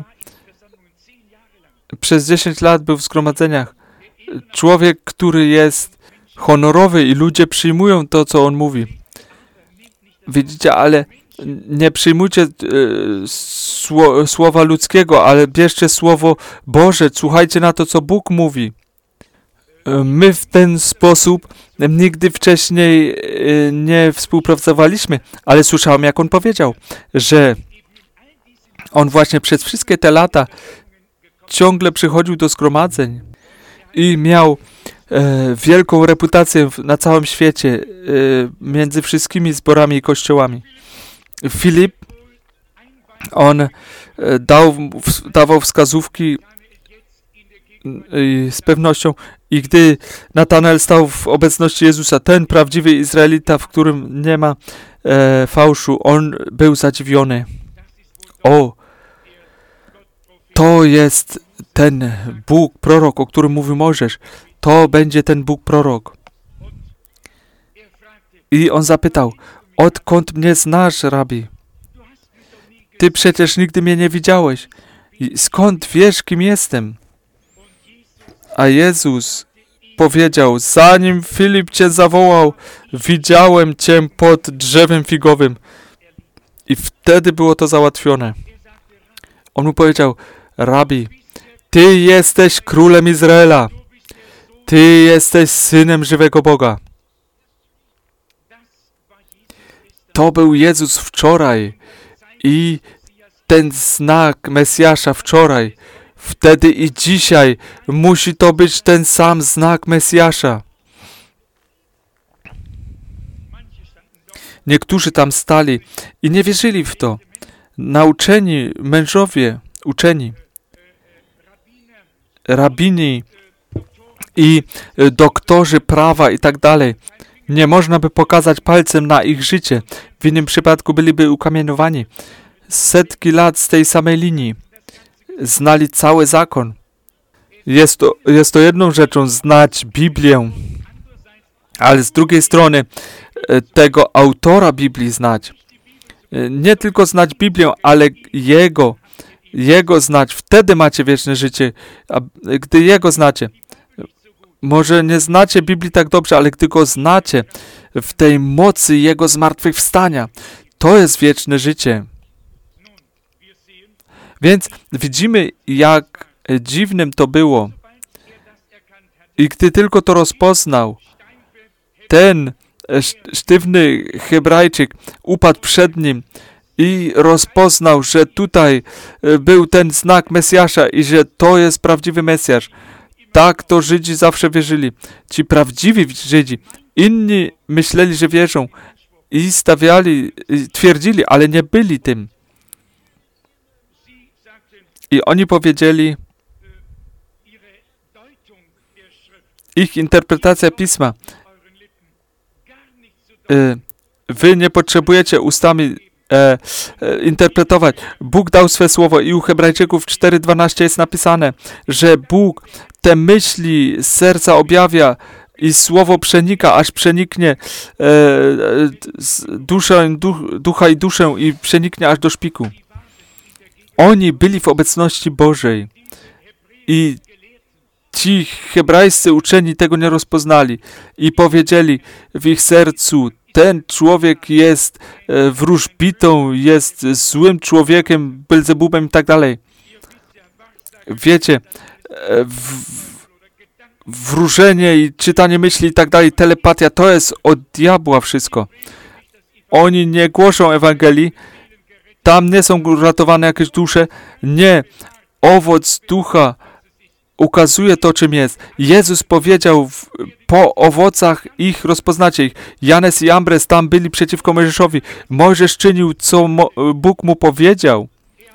Przez dziesięć lat był w zgromadzeniach. Człowiek, który jest honorowy i ludzie przyjmują to, co on mówi. Widzicie, ale nie przyjmujcie e, sło, słowa ludzkiego, ale bierzcie słowo Boże, słuchajcie na to, co Bóg mówi. E, my w ten sposób nigdy wcześniej e, nie współpracowaliśmy, ale słyszałem, jak on powiedział, że on właśnie przez wszystkie te lata ciągle przychodził do zgromadzeń i miał e, wielką reputację na całym świecie e, między wszystkimi zborami i kościołami. Filip, on e, dał, w, dawał wskazówki e, z pewnością i gdy Natanael stał w obecności Jezusa, ten prawdziwy Izraelita, w którym nie ma e, fałszu, on był zadziwiony. O, to jest ten Bóg prorok, o którym mówił Mojżesz. To będzie ten Bóg prorok. I on zapytał: odkąd mnie znasz, rabi? Ty przecież nigdy mnie nie widziałeś. I skąd wiesz, kim jestem? A Jezus powiedział: zanim Filip cię zawołał, widziałem cię pod drzewem figowym. I wtedy było to załatwione. On mu powiedział: rabi, Ty jesteś królem Izraela. Ty jesteś synem żywego Boga. To był Jezus wczoraj I ten znak Mesjasza wczoraj, wtedy i dzisiaj musi to być ten sam znak Mesjasza. Niektórzy tam stali i nie wierzyli w to. Nauczeni mężowie, uczeni, rabini i doktorzy prawa i tak dalej. Nie można by pokazać palcem na ich życie. W innym przypadku byliby ukamienowani. Setki lat z tej samej linii. Znali cały zakon. Jest to, jest to jedną rzeczą znać Biblię, ale z drugiej strony tego autora Biblii znać. Nie tylko znać Biblię, ale Jego, Jego znać. Wtedy macie wieczne życie. A gdy Jego znacie, może nie znacie Biblii tak dobrze, ale gdy Go znacie w tej mocy Jego zmartwychwstania, to jest wieczne życie. Więc widzimy, jak dziwnym to było. I gdy tylko to rozpoznał, ten sztywny Hebrajczyk upadł przed nim i rozpoznał, że tutaj był ten znak Mesjasza i że to jest prawdziwy Mesjasz. Tak to Żydzi zawsze wierzyli. Ci prawdziwi Żydzi. Inni myśleli, że wierzą i stawiali, i twierdzili, ale nie byli tym. I oni powiedzieli, ich interpretacja Pisma, wy nie potrzebujecie ustami e, e, interpretować. Bóg dał swe słowo i u Hebrajczyków cztery dwanaście jest napisane, że Bóg te myśli z serca objawia i słowo przenika, aż przeniknie e, duszę, duch, ducha i duszę i przeniknie aż do szpiku. Oni byli w obecności Bożej i ci hebrajscy uczeni tego nie rozpoznali i powiedzieli w ich sercu, ten człowiek jest e, wróżbitą, jest złym człowiekiem, Belzebubem i tak dalej. Wiecie, e, w, wróżenie i czytanie myśli i tak dalej, telepatia, to jest od diabła wszystko. Oni nie głoszą Ewangelii, tam nie są ratowane jakieś dusze. Nie, owoc ducha ukazuje to, czym jest. Jezus powiedział, w, po owocach ich rozpoznacie ich. Janes i Jambres tam byli przeciwko Mojżeszowi. Mojżesz czynił, co Mo, Bóg mu powiedział.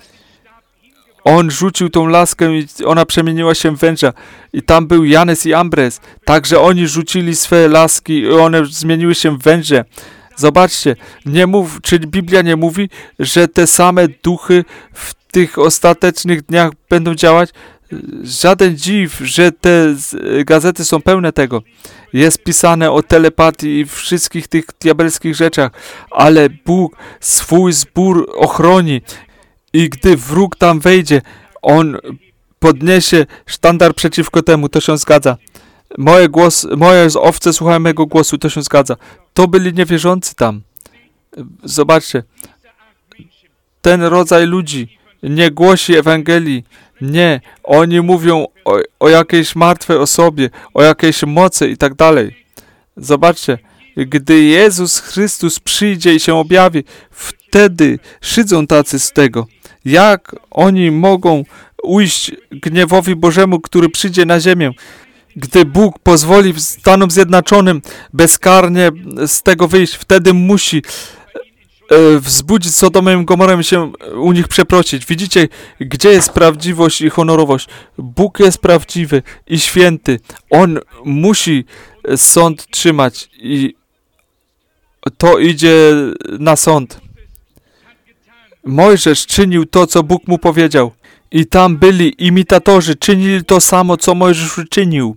On rzucił tą laskę i ona przemieniła się w węża. I tam był Janes i Jambres. Także oni rzucili swe laski i one zmieniły się w węże. Zobaczcie, nie mów, czy Biblia nie mówi, że te same duchy w tych ostatecznych dniach będą działać? Żaden dziw, że te gazety są pełne tego. Jest pisane o telepatii i wszystkich tych diabelskich rzeczach, ale Bóg swój zbór ochroni i gdy wróg tam wejdzie, on podniesie sztandar przeciwko temu, to się zgadza. Moje, głos, moje owce słuchają mego głosu, to się zgadza. To byli niewierzący tam. Zobaczcie, ten rodzaj ludzi nie głosi Ewangelii. Nie, oni mówią o, o jakiejś martwej osobie, o jakiejś mocy i tak dalej. Zobaczcie, gdy Jezus Chrystus przyjdzie i się objawi, wtedy szydzą tacy z tego. Jak oni mogą ujść gniewowi Bożemu, który przyjdzie na ziemię? Gdy Bóg pozwoli Stanom Zjednoczonym bezkarnie z tego wyjść, wtedy musi e, wzbudzić Sodomę i Gomorę i się u nich przeprosić. Widzicie, gdzie jest prawdziwość i honorowość? Bóg jest prawdziwy i święty. On musi sąd trzymać i to idzie na sąd. Mojżesz czynił to, co Bóg mu powiedział. I tam byli imitatorzy, czynili to samo, co Mojżesz uczynił.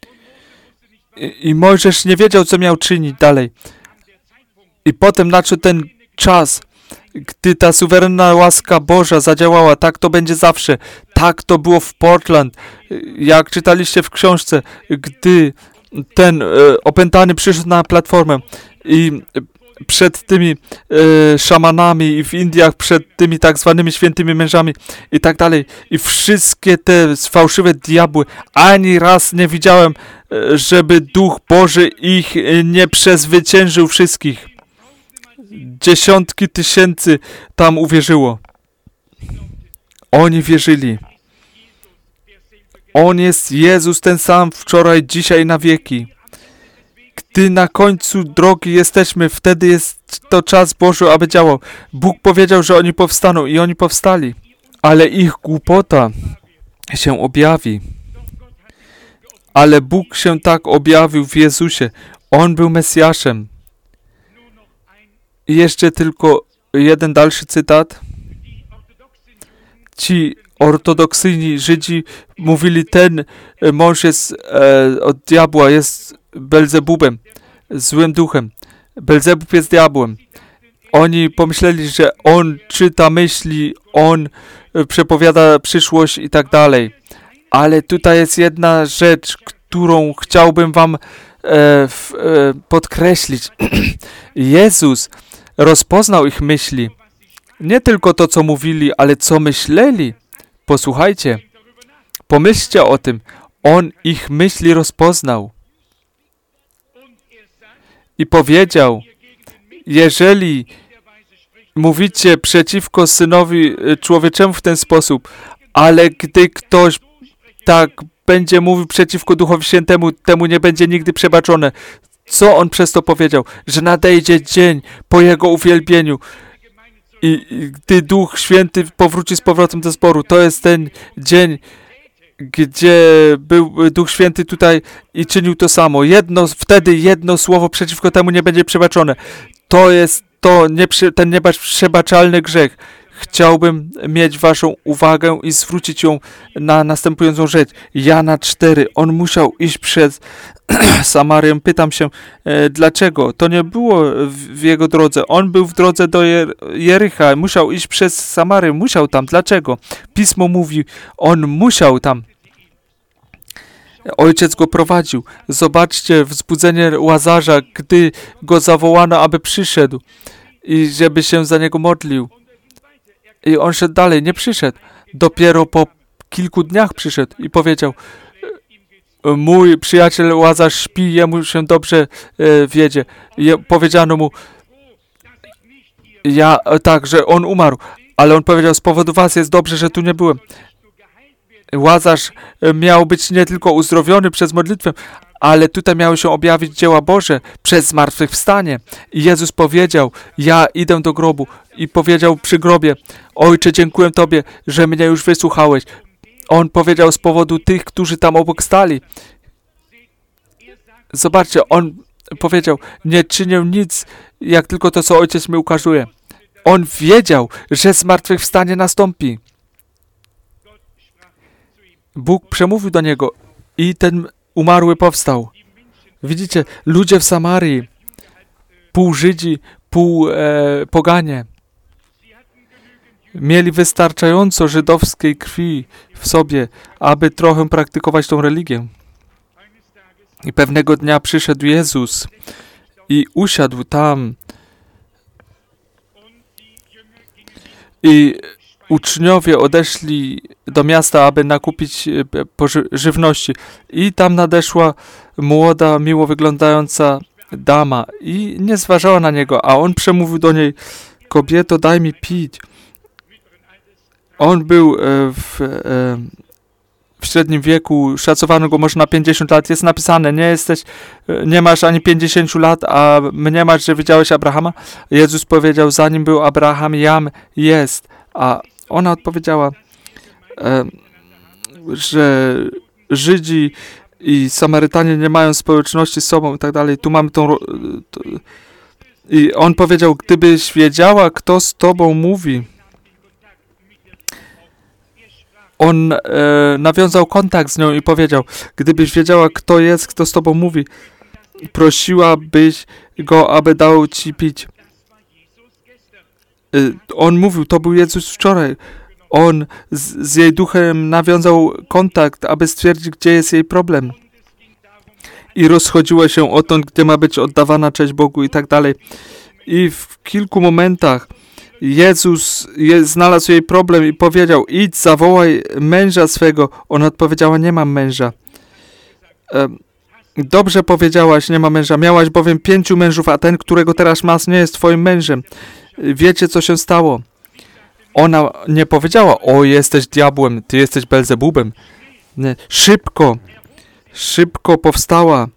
I, I Mojżesz nie wiedział, co miał czynić dalej. I potem nadszedł ten czas, gdy ta suwerenna łaska Boża zadziałała. Tak to będzie zawsze. Tak to było w Portland. Jak czytaliście w książce, gdy ten e, opętany przyszedł na platformę i przed tymi e, szamanami i w Indiach, przed tymi tak zwanymi świętymi mężami i tak dalej. I wszystkie te fałszywe diabły, ani raz nie widziałem, e, żeby Duch Boży ich nie przezwyciężył wszystkich. Dziesiątki tysięcy tam uwierzyło. Oni wierzyli. On jest Jezus ten sam wczoraj, dzisiaj, na wieki. Gdy na końcu drogi jesteśmy, wtedy jest to czas Boży, aby działał. Bóg powiedział, że oni powstaną i oni powstali. Ale ich głupota się objawi. Ale Bóg się tak objawił w Jezusie. On był Mesjaszem. I jeszcze tylko jeden dalszy cytat. Ci ortodoksyjni Żydzi mówili, ten mąż jest e, od diabła, jest Belzebubem, złym duchem. Belzebub jest diabłem. Oni pomyśleli, że on czyta myśli, on przepowiada przyszłość i tak dalej. Ale tutaj jest jedna rzecz, którą chciałbym wam e, w, e, podkreślić. Jezus rozpoznał ich myśli. Nie tylko to, co mówili, ale co myśleli. Posłuchajcie, pomyślcie o tym. On ich myśli rozpoznał. I powiedział, jeżeli mówicie przeciwko Synowi Człowieczemu w ten sposób, ale gdy ktoś tak będzie mówił przeciwko Duchowi Świętemu, temu nie będzie nigdy przebaczone. Co on przez to powiedział? Że nadejdzie dzień po Jego uwielbieniu. I, I gdy Duch Święty powróci z powrotem do zboru, to jest ten dzień, gdzie był Duch Święty tutaj i czynił to samo. Jedno, wtedy jedno słowo przeciwko temu nie będzie przebaczone. To jest to nieprzy, ten nieprzebaczalny grzech. Chciałbym mieć waszą uwagę i zwrócić ją na następującą rzecz. Jana cztery. On musiał iść przez Samarię. Pytam się, e, dlaczego? To nie było w, w jego drodze. On był w drodze do Jer- Jericha. Musiał iść przez Samarię. Musiał tam. Dlaczego? Pismo mówi, on musiał tam. Ojciec go prowadził. Zobaczcie wzbudzenie Łazarza, gdy go zawołano, aby przyszedł i żeby się za niego modlił. I on szedł dalej, nie przyszedł. Dopiero po kilku dniach przyszedł i powiedział, mój przyjaciel Łazarz śpi, jemu się dobrze e, wiedzie. Je, powiedziano mu, ja, tak, że on umarł, ale on powiedział, z powodu was jest dobrze, że tu nie byłem. Łazarz miał być nie tylko uzdrowiony przez modlitwę, ale tutaj miały się objawić dzieła Boże przez zmartwychwstanie. I Jezus powiedział, ja idę do grobu. I powiedział przy grobie, Ojcze, dziękuję Tobie, że mnie już wysłuchałeś. On powiedział z powodu tych, którzy tam obok stali. Zobaczcie, on powiedział, nie czynię nic, jak tylko to, co Ojciec mi ukazuje. On wiedział, że zmartwychwstanie nastąpi. Bóg przemówił do niego i ten umarły powstał. Widzicie, ludzie w Samarii, pół Żydzi, pół e, poganie, mieli wystarczająco żydowskiej krwi w sobie, aby trochę praktykować tą religię. I pewnego dnia przyszedł Jezus i usiadł tam. I uczniowie odeszli do miasta, aby nakupić żywności. I tam nadeszła młoda, miło wyglądająca dama i nie zważała na niego, a on przemówił do niej, kobieto, daj mi pić. On był w, w średnim wieku, szacowano go może na pięćdziesiąt lat. Jest napisane, nie jesteś, nie masz ani pięćdziesięciu lat, a mnie masz, że widziałeś Abrahama? Jezus powiedział, zanim był Abraham, jam jest. A ona odpowiedziała, że Żydzi i Samarytanie nie mają społeczności z sobą i tak dalej. Tu mamy tą... To, i on powiedział, gdybyś wiedziała, kto z tobą mówi. On e, nawiązał kontakt z nią i powiedział, gdybyś wiedziała, kto jest, kto z tobą mówi, prosiłabyś go, aby dał ci pić. E, on mówił, to był Jezus wczoraj. On z, z jej duchem nawiązał kontakt, aby stwierdzić, gdzie jest jej problem. I rozchodziło się o to, gdzie ma być oddawana cześć Bogu i tak dalej. I w kilku momentach Jezus je, znalazł jej problem i powiedział, idź, zawołaj męża swego. Ona odpowiedziała, nie mam męża. E, Dobrze powiedziałaś, nie ma męża. Miałaś bowiem pięciu mężów, a ten, którego teraz masz, nie jest twoim mężem. Wiecie, co się stało? Ona nie powiedziała, o, jesteś diabłem, ty jesteś Belzebubem. Nie. Szybko, szybko powstała.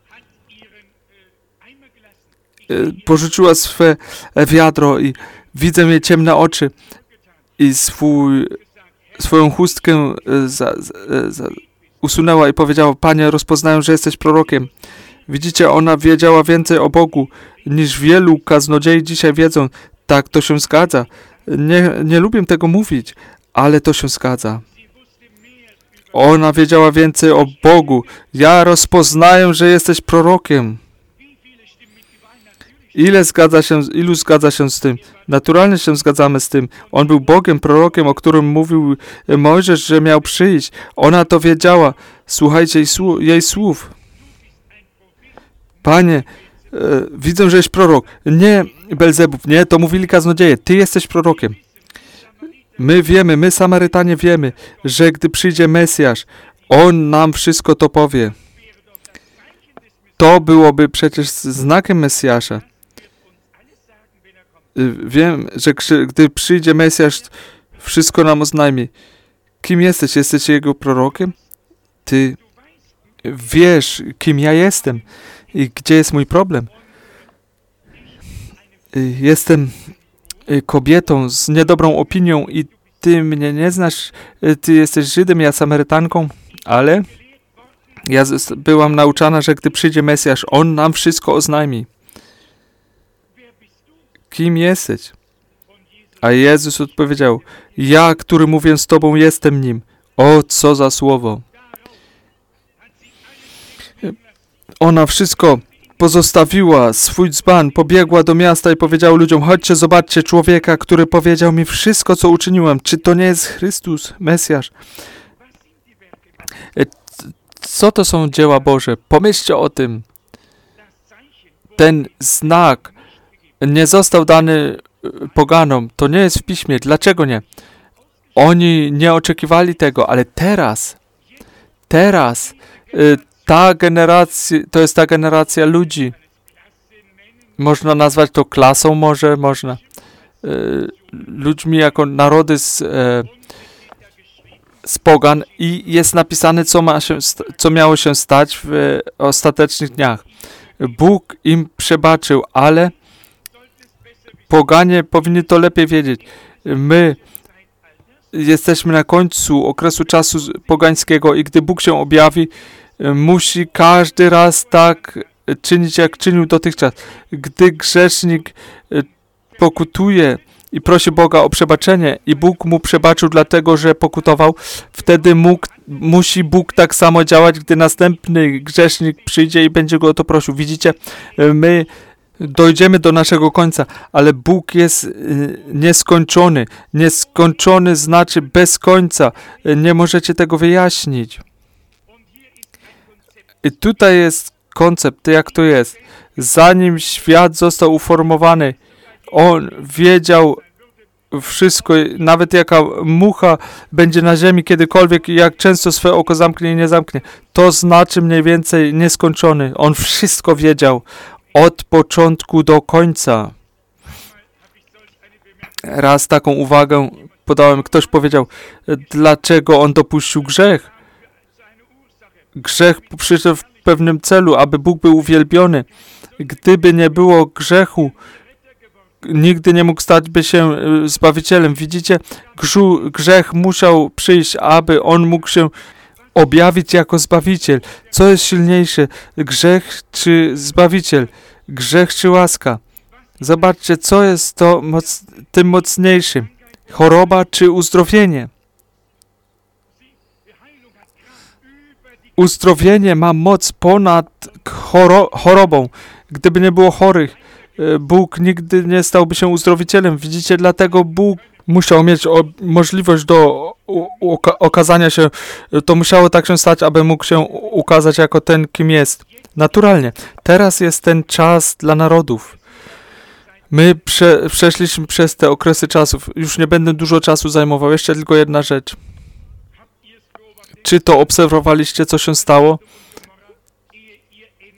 Porzuciła swe wiadro i widzę jej ciemne oczy i swój, swoją chustkę za, za, za, usunęła i powiedziała, Panie, rozpoznają, że jesteś prorokiem. Widzicie, ona wiedziała więcej o Bogu, niż wielu kaznodziei dzisiaj wiedzą. Tak, to się zgadza. Nie, nie lubię tego mówić, ale to się zgadza. Ona wiedziała więcej o Bogu. Ja rozpoznaję, że jesteś prorokiem. Ile zgadza się, ilu zgadza się z tym? Naturalnie się zgadzamy z tym. On był Bogiem, prorokiem, o którym mówił Mojżesz, że miał przyjść. Ona to wiedziała. Słuchajcie jej słów. Panie, e, widzę, że jesteś prorok. Nie Belzebub, nie, to mówili kaznodzieje. Ty jesteś prorokiem. My wiemy, my Samarytanie wiemy, że gdy przyjdzie Mesjasz, On nam wszystko to powie. To byłoby przecież znakiem Mesjasza. Wiem, że gdy przyjdzie Mesjasz, wszystko nam oznajmi. Kim jesteś? Jesteś Jego prorokiem? Ty wiesz, kim ja jestem i gdzie jest mój problem. Jestem kobietą z niedobrą opinią i ty mnie nie znasz. Ty jesteś Żydem, ja Samarytanką, ale ja byłam nauczana, że gdy przyjdzie Mesjasz, On nam wszystko oznajmi. Kim jesteś? A Jezus odpowiedział, ja, który mówię z Tobą, jestem Nim. O, co za słowo. Ona wszystko pozostawiła, swój dzban, pobiegła do miasta i powiedziała ludziom, chodźcie, zobaczcie człowieka, który powiedział mi wszystko, co uczyniłem. Czy to nie jest Chrystus, Mesjasz? Co to są dzieła Boże? Pomyślcie o tym. Ten znak nie został dany poganom. To nie jest w Piśmie. Dlaczego nie? Oni nie oczekiwali tego, ale teraz, teraz ta generacja, to jest ta generacja ludzi. Można nazwać to klasą, może, można. Ludźmi jako narody z, z pogan i jest napisane, co, ma się, co miało się stać w ostatecznych dniach. Bóg im przebaczył, ale poganie powinni to lepiej wiedzieć. My jesteśmy na końcu okresu czasu pogańskiego i gdy Bóg się objawi, musi każdy raz tak czynić, jak czynił dotychczas. Gdy grzesznik pokutuje i prosi Boga o przebaczenie i Bóg mu przebaczył dlatego, że pokutował, wtedy mógł, musi Bóg tak samo działać, gdy następny grzesznik przyjdzie i będzie go o to prosił. Widzicie, my dojdziemy do naszego końca, ale Bóg jest nieskończony. Nieskończony znaczy bez końca. Nie możecie tego wyjaśnić. I tutaj jest koncept, jak to jest. Zanim świat został uformowany, On wiedział wszystko, nawet jaka mucha będzie na ziemi kiedykolwiek i jak często swe oko zamknie i nie zamknie. To znaczy mniej więcej nieskończony. On wszystko wiedział. Od początku do końca. Raz taką uwagę podałem, ktoś powiedział, dlaczego on dopuścił grzech? Grzech przyszedł w pewnym celu, aby Bóg był uwielbiony. Gdyby nie było grzechu, nigdy nie mógł stać by się Zbawicielem. Widzicie, Grzu, grzech musiał przyjść, aby on mógł się objawić jako Zbawiciel. Co jest silniejsze? Grzech czy Zbawiciel? Grzech czy łaska? Zobaczcie, co jest to moc, tym mocniejszym. Choroba czy uzdrowienie? Uzdrowienie ma moc ponad choro, chorobą. Gdyby nie było chorych, Bóg nigdy nie stałby się uzdrowicielem. Widzicie, dlatego Bóg musiał mieć o, możliwość do u, oka, okazania się. To musiało tak się stać, aby mógł się ukazać jako ten, kim jest. Naturalnie. Teraz jest ten czas dla narodów. My prze, przeszliśmy przez te okresy czasów. Już nie będę dużo czasu zajmował. Jeszcze tylko jedna rzecz. Czy to obserwowaliście, co się stało?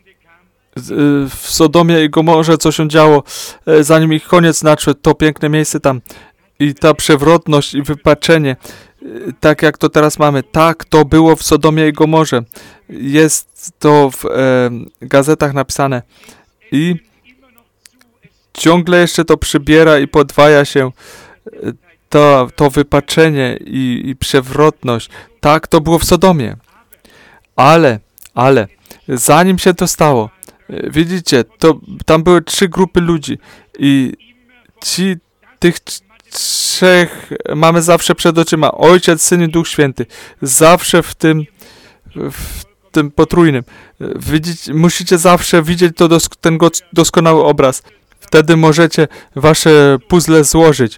w Sodomie i Gomorze, co się działo, zanim ich koniec nadszedł, to piękne miejsce tam i ta przewrotność i wypaczenie, tak jak to teraz mamy, tak to było w Sodomie i Gomorze. Jest to w e, gazetach napisane i ciągle jeszcze to przybiera i podwaja się to, to wypaczenie i, i przewrotność. Tak to było w Sodomie. Ale, ale, zanim się to stało, widzicie, to tam były trzy grupy ludzi i ci, tych trzech mamy zawsze przed oczyma. Ojciec, Syn i Duch Święty. Zawsze w tym, w tym potrójnym. Widzicie, musicie zawsze widzieć to dos- ten doskonały obraz. Wtedy możecie wasze puzzle złożyć.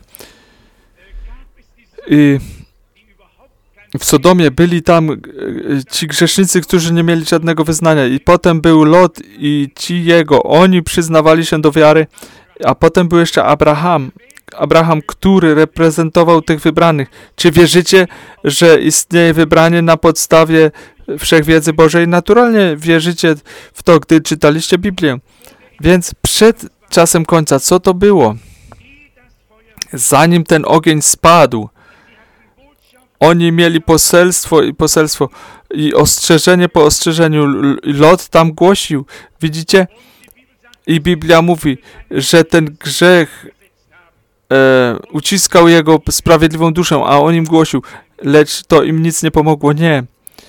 I w Sodomie byli tam ci grzesznicy, którzy nie mieli żadnego wyznania. I potem był Lot i ci jego. Oni przyznawali się do wiary. A potem był jeszcze Abraham. Abraham, który reprezentował tych wybranych. Czy wierzycie, że istnieje wybranie na podstawie wszechwiedzy Bożej? Naturalnie wierzycie w to, gdy czytaliście Biblię. Więc przed czasem końca, co to było? Zanim ten ogień spadł, oni mieli poselstwo i poselstwo i ostrzeżenie po ostrzeżeniu. Lot tam głosił. Widzicie? I Biblia mówi, że ten grzech e, uciskał jego sprawiedliwą duszę, a on im głosił, lecz to im nic nie pomogło. Nie.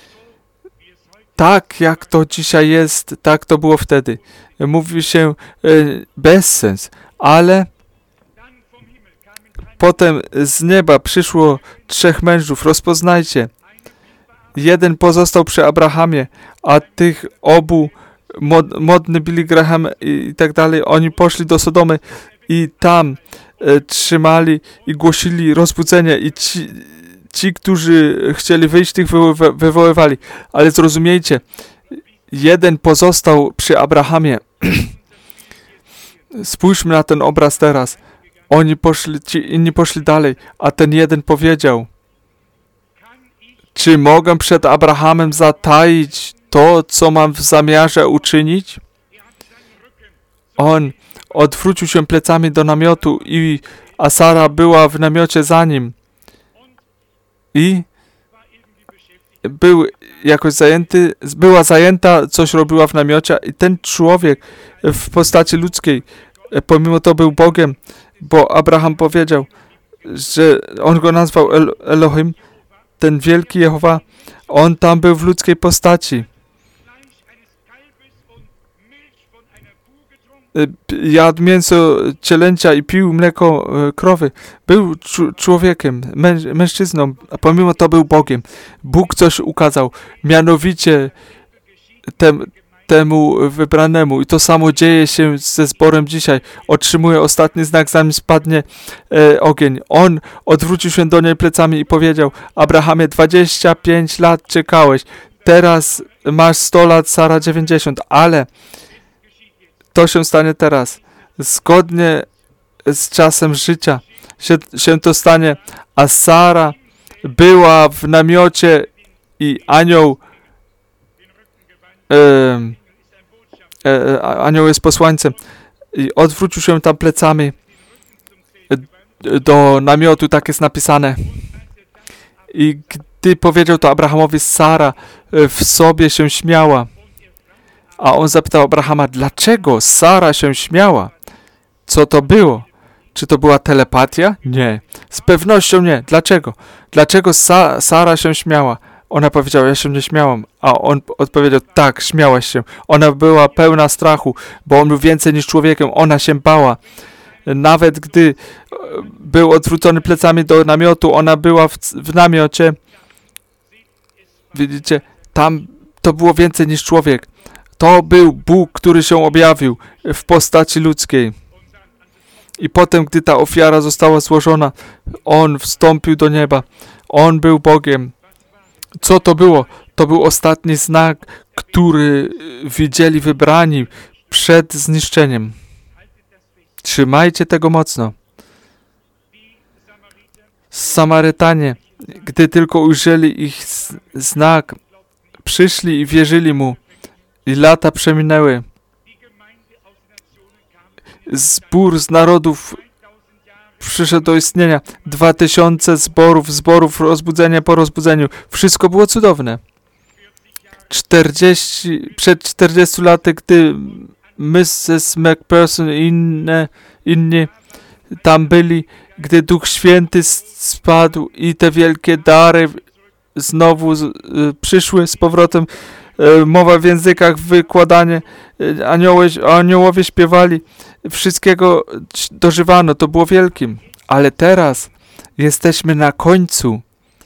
Tak jak to dzisiaj jest, tak to było wtedy. Mówi się e, bezsens, ale potem z nieba przyszło trzech mężów. Rozpoznajcie. Jeden pozostał przy Abrahamie, a tych obu mod, modny Billy Graham i, i tak dalej, oni poszli do Sodomy i tam e, trzymali i głosili rozbudzenie i ci, ci którzy chcieli wyjść, tych wywo- wywoływali. Ale zrozumiejcie, jeden pozostał przy Abrahamie. Spójrzmy na ten obraz teraz. Oni poszli, ci inni poszli dalej, a ten jeden powiedział, czy mogę przed Abrahamem zataić to, co mam w zamiarze uczynić? On odwrócił się plecami do namiotu, i, a Sara była w namiocie za nim. I był jakoś zajęty, była zajęta, coś robiła w namiocie i ten człowiek w postaci ludzkiej, pomimo to był Bogiem, bo Abraham powiedział, że on go nazwał El- Elohim, ten wielki Jehowa, on tam był w ludzkiej postaci. Jadł mięso cielęcia i pił mleko krowy. Był cz- człowiekiem, męż- mężczyzną, a pomimo to był Bogiem. Bóg coś ukazał, mianowicie tem, temu wybranemu. I to samo dzieje się ze zborem dzisiaj. Otrzymuje ostatni znak, zanim spadnie e, ogień. On odwrócił się do niej plecami i powiedział, Abrahamie, dwadzieścia pięć lat czekałeś, teraz masz sto lat, Sara dziewięćdziesiąt, ale to się stanie teraz. Zgodnie z czasem życia się, się to stanie, a Sara była w namiocie i anioł e, e, anioł jest posłańcem i odwrócił się tam plecami do namiotu, tak jest napisane. I gdy powiedział to Abrahamowi, Sara w sobie się śmiała. A on zapytał Abrahama, dlaczego Sara się śmiała? Co to było? Czy to była telepatia? Nie. Z pewnością nie. Dlaczego? Dlaczego Sa- Sara się śmiała? Ona powiedziała, ja się nie śmiałam. A on odpowiedział, tak, śmiałaś się. Ona była pełna strachu, bo on był więcej niż człowiekiem. Ona się bała. Nawet gdy był odwrócony plecami do namiotu, ona była w, w namiocie. Widzicie, tam to było więcej niż człowiek. To był Bóg, który się objawił w postaci ludzkiej. I potem, gdy ta ofiara została złożona, On wstąpił do nieba. On był Bogiem. Co to było? To był ostatni znak, który widzieli wybrani przed zniszczeniem. Trzymajcie tego mocno. Samarytanie, gdy tylko ujrzeli ich znak, przyszli i wierzyli Mu. I lata przeminęły. zbór z narodów przyszedł do istnienia. Dwa tysiące zborów, zborów, rozbudzenie po rozbudzeniu. Wszystko było cudowne. czterdzieści, przed czterdziestu laty, gdy missus McPherson i inne, inni tam byli, gdy Duch Święty spadł i te wielkie dary znowu z, y, przyszły z powrotem, y, mowa w językach, wykładanie, y, anioły, aniołowie śpiewali, wszystkiego dożywano, to było wielkim. Ale teraz jesteśmy na końcu.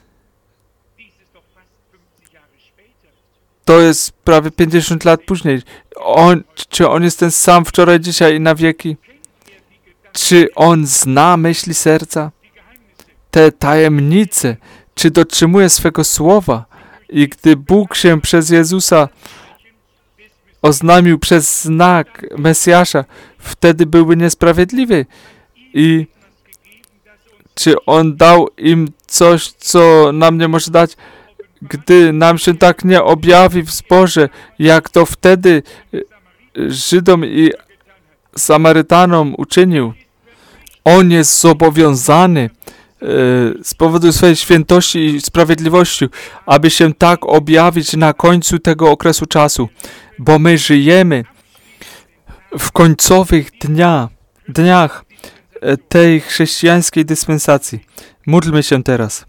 To jest prawie pięćdziesiąt lat później. On, czy On jest ten sam wczoraj, dzisiaj i na wieki? Czy On zna myśli serca? Te tajemnice, czy dotrzymuje swego słowa? I gdy Bóg się przez Jezusa oznamił przez znak Mesjasza, wtedy byłby niesprawiedliwy. I czy On dał im coś, co nam nie może dać, gdy nam się tak nie objawi w zborze, jak to wtedy Żydom i Samarytanom uczynił? On jest zobowiązany e, z powodu swojej świętości i sprawiedliwości, aby się tak objawić na końcu tego okresu czasu, bo my żyjemy w końcowych dnia, dniach tej chrześcijańskiej dyspensacji. Módlmy się teraz.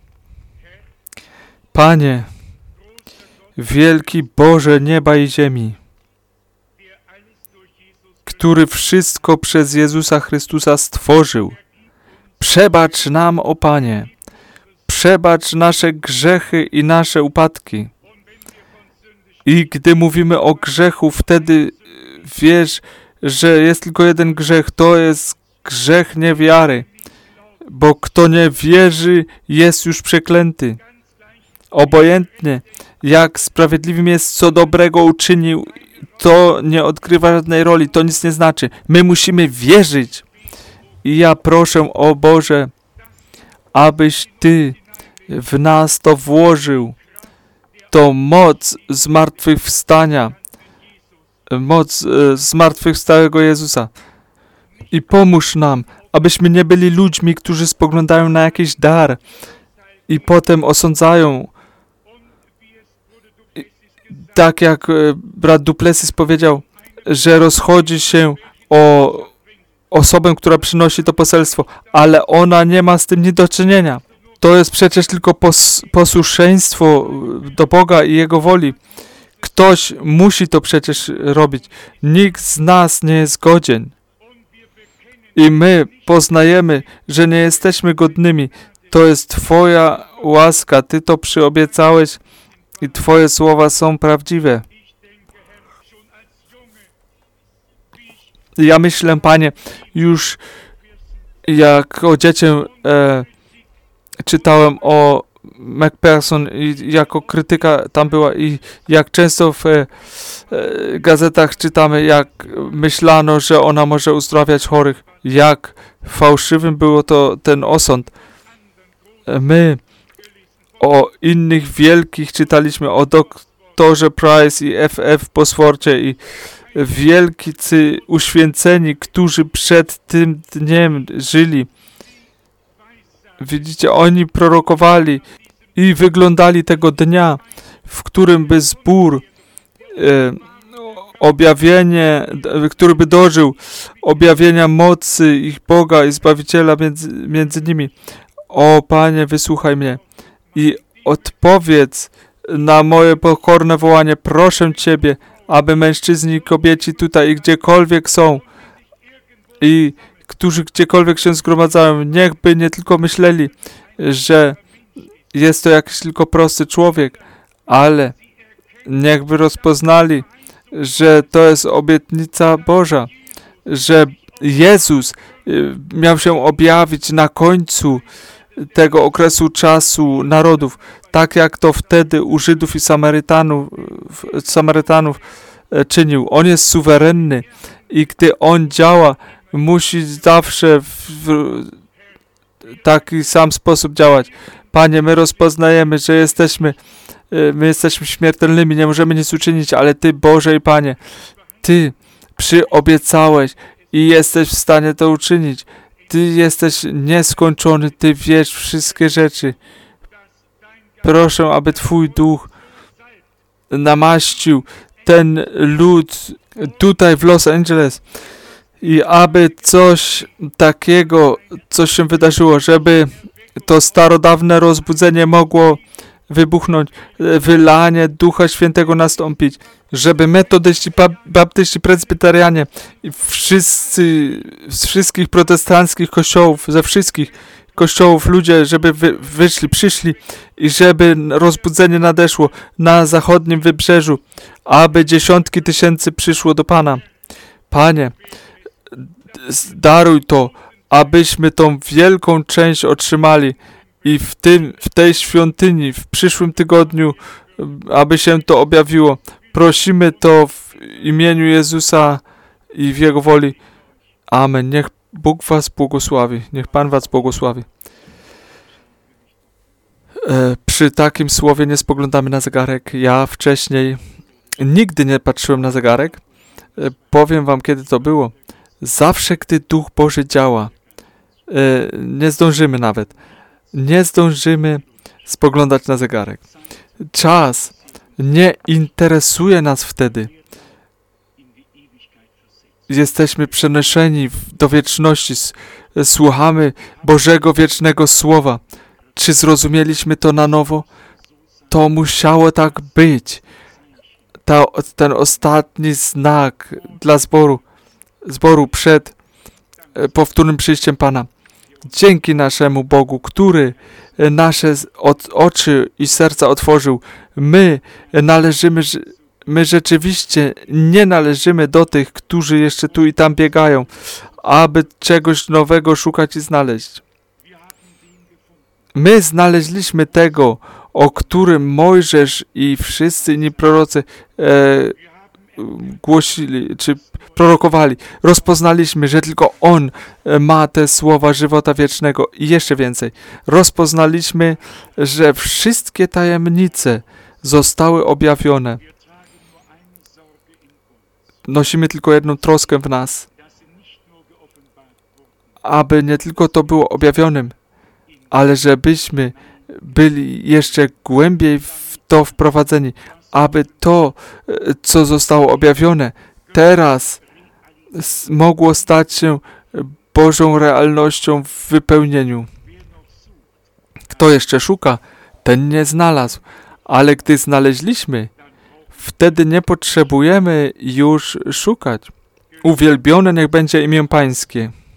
Panie, wielki Boże nieba i ziemi, który wszystko przez Jezusa Chrystusa stworzył, przebacz nam, o Panie, przebacz nasze grzechy i nasze upadki. I gdy mówimy o grzechu, wtedy wiesz, że jest tylko jeden grzech, to jest grzech niewiary, bo kto nie wierzy, jest już przeklęty. Obojętnie, jak sprawiedliwym jest, co dobrego uczynił, to nie odgrywa żadnej roli, to nic nie znaczy. My musimy wierzyć. I ja proszę, o Boże, abyś Ty w nas to włożył, tą moc zmartwychwstania, moc e, zmartwychwstałego Jezusa. I pomóż nam, abyśmy nie byli ludźmi, którzy spoglądają na jakiś dar i potem osądzają. I, tak jak e, brat Duplessis powiedział, że rozchodzi się o osobę, która przynosi to poselstwo, ale ona nie ma z tym nic do czynienia. To jest przecież tylko pos, posłuszeństwo do Boga i Jego woli. Ktoś musi to przecież robić. Nikt z nas nie jest godzien. I my poznajemy, że nie jesteśmy godnymi. To jest Twoja łaska. Ty to przyobiecałeś i Twoje słowa są prawdziwe. Ja myślę, Panie, już jako dziecię e, czytałem o McPherson i jako krytyka tam była i jak często w e, e, gazetach czytamy, jak myślano, że ona może uzdrawiać chorych, jak fałszywym było to ten osąd. My o innych wielkich czytaliśmy, o doktorze Price i F F w Bosworcie i wielkicy uświęceni, którzy przed tym dniem żyli. Widzicie, oni prorokowali i wyglądali tego dnia, w którym by zbór, e, objawienie, który by dożył objawienia mocy ich Boga i Zbawiciela między, między nimi. O Panie, wysłuchaj mnie i odpowiedz na moje pokorne wołanie. Proszę Ciebie, aby mężczyźni i kobieci tutaj i gdziekolwiek są i którzy gdziekolwiek się zgromadzają, niechby nie tylko myśleli, że jest to jakiś tylko prosty człowiek, ale niechby rozpoznali, że to jest obietnica Boża, że Jezus miał się objawić na końcu tego okresu czasu narodów, tak jak to wtedy u Żydów i Samarytanów, Samarytanów czynił. On jest suwerenny i gdy On działa, musi zawsze w taki sam sposób działać. Panie, my rozpoznajemy, że jesteśmy, my jesteśmy śmiertelnymi, nie możemy nic uczynić, ale Ty, Boże i Panie, Ty przyobiecałeś i jesteś w stanie to uczynić. Ty jesteś nieskończony, Ty wiesz wszystkie rzeczy. Proszę, aby Twój duch namaścił ten lud tutaj w Los Angeles i aby coś takiego, coś się wydarzyło, żeby to starodawne rozbudzenie mogło wybuchnąć, wylanie Ducha Świętego nastąpić, żeby metodyści, baptyści, presbyterianie i wszyscy z wszystkich protestanckich kościołów, ze wszystkich kościołów ludzie, żeby wy, wyszli, przyszli i żeby rozbudzenie nadeszło na zachodnim wybrzeżu, aby dziesiątki tysięcy przyszło do Pana. Panie, daruj to, abyśmy tą wielką część otrzymali i w tym, w tej świątyni, w przyszłym tygodniu, aby się to objawiło. Prosimy to w imieniu Jezusa i w Jego woli. Amen. Niech Bóg was błogosławi. Niech Pan was błogosławi. E, przy takim słowie nie spoglądamy na zegarek. Ja wcześniej nigdy nie patrzyłem na zegarek. E, powiem wam, kiedy to było. Zawsze, gdy Duch Boży działa, e, nie zdążymy nawet. Nie zdążymy spoglądać na zegarek. Czas nie interesuje nas wtedy. Jesteśmy przenoszeni do wieczności. Słuchamy Bożego wiecznego Słowa. Czy zrozumieliśmy to na nowo? To musiało tak być. Ta, ten ostatni znak dla zboru, zboru przed powtórnym przyjściem Pana. Dzięki naszemu Bogu, który nasze od, oczy i serca otworzył. My należymy, my rzeczywiście nie należymy do tych, którzy jeszcze tu i tam biegają, aby czegoś nowego szukać i znaleźć. My znaleźliśmy tego, o którym Mojżesz i wszyscy inni prorocy e, głosili, czy prorokowali. Rozpoznaliśmy, że tylko On ma te słowa żywota wiecznego i jeszcze więcej. Rozpoznaliśmy, że wszystkie tajemnice zostały objawione. Nosimy tylko jedną troskę w nas, aby nie tylko to było objawionym, ale żebyśmy byli jeszcze głębiej w to wprowadzeni, aby to, co zostało objawione, teraz mogło stać się Bożą realnością w wypełnieniu. Kto jeszcze szuka, ten nie znalazł, ale gdy znaleźliśmy, wtedy nie potrzebujemy już szukać. Uwielbione niech będzie imię Pańskie.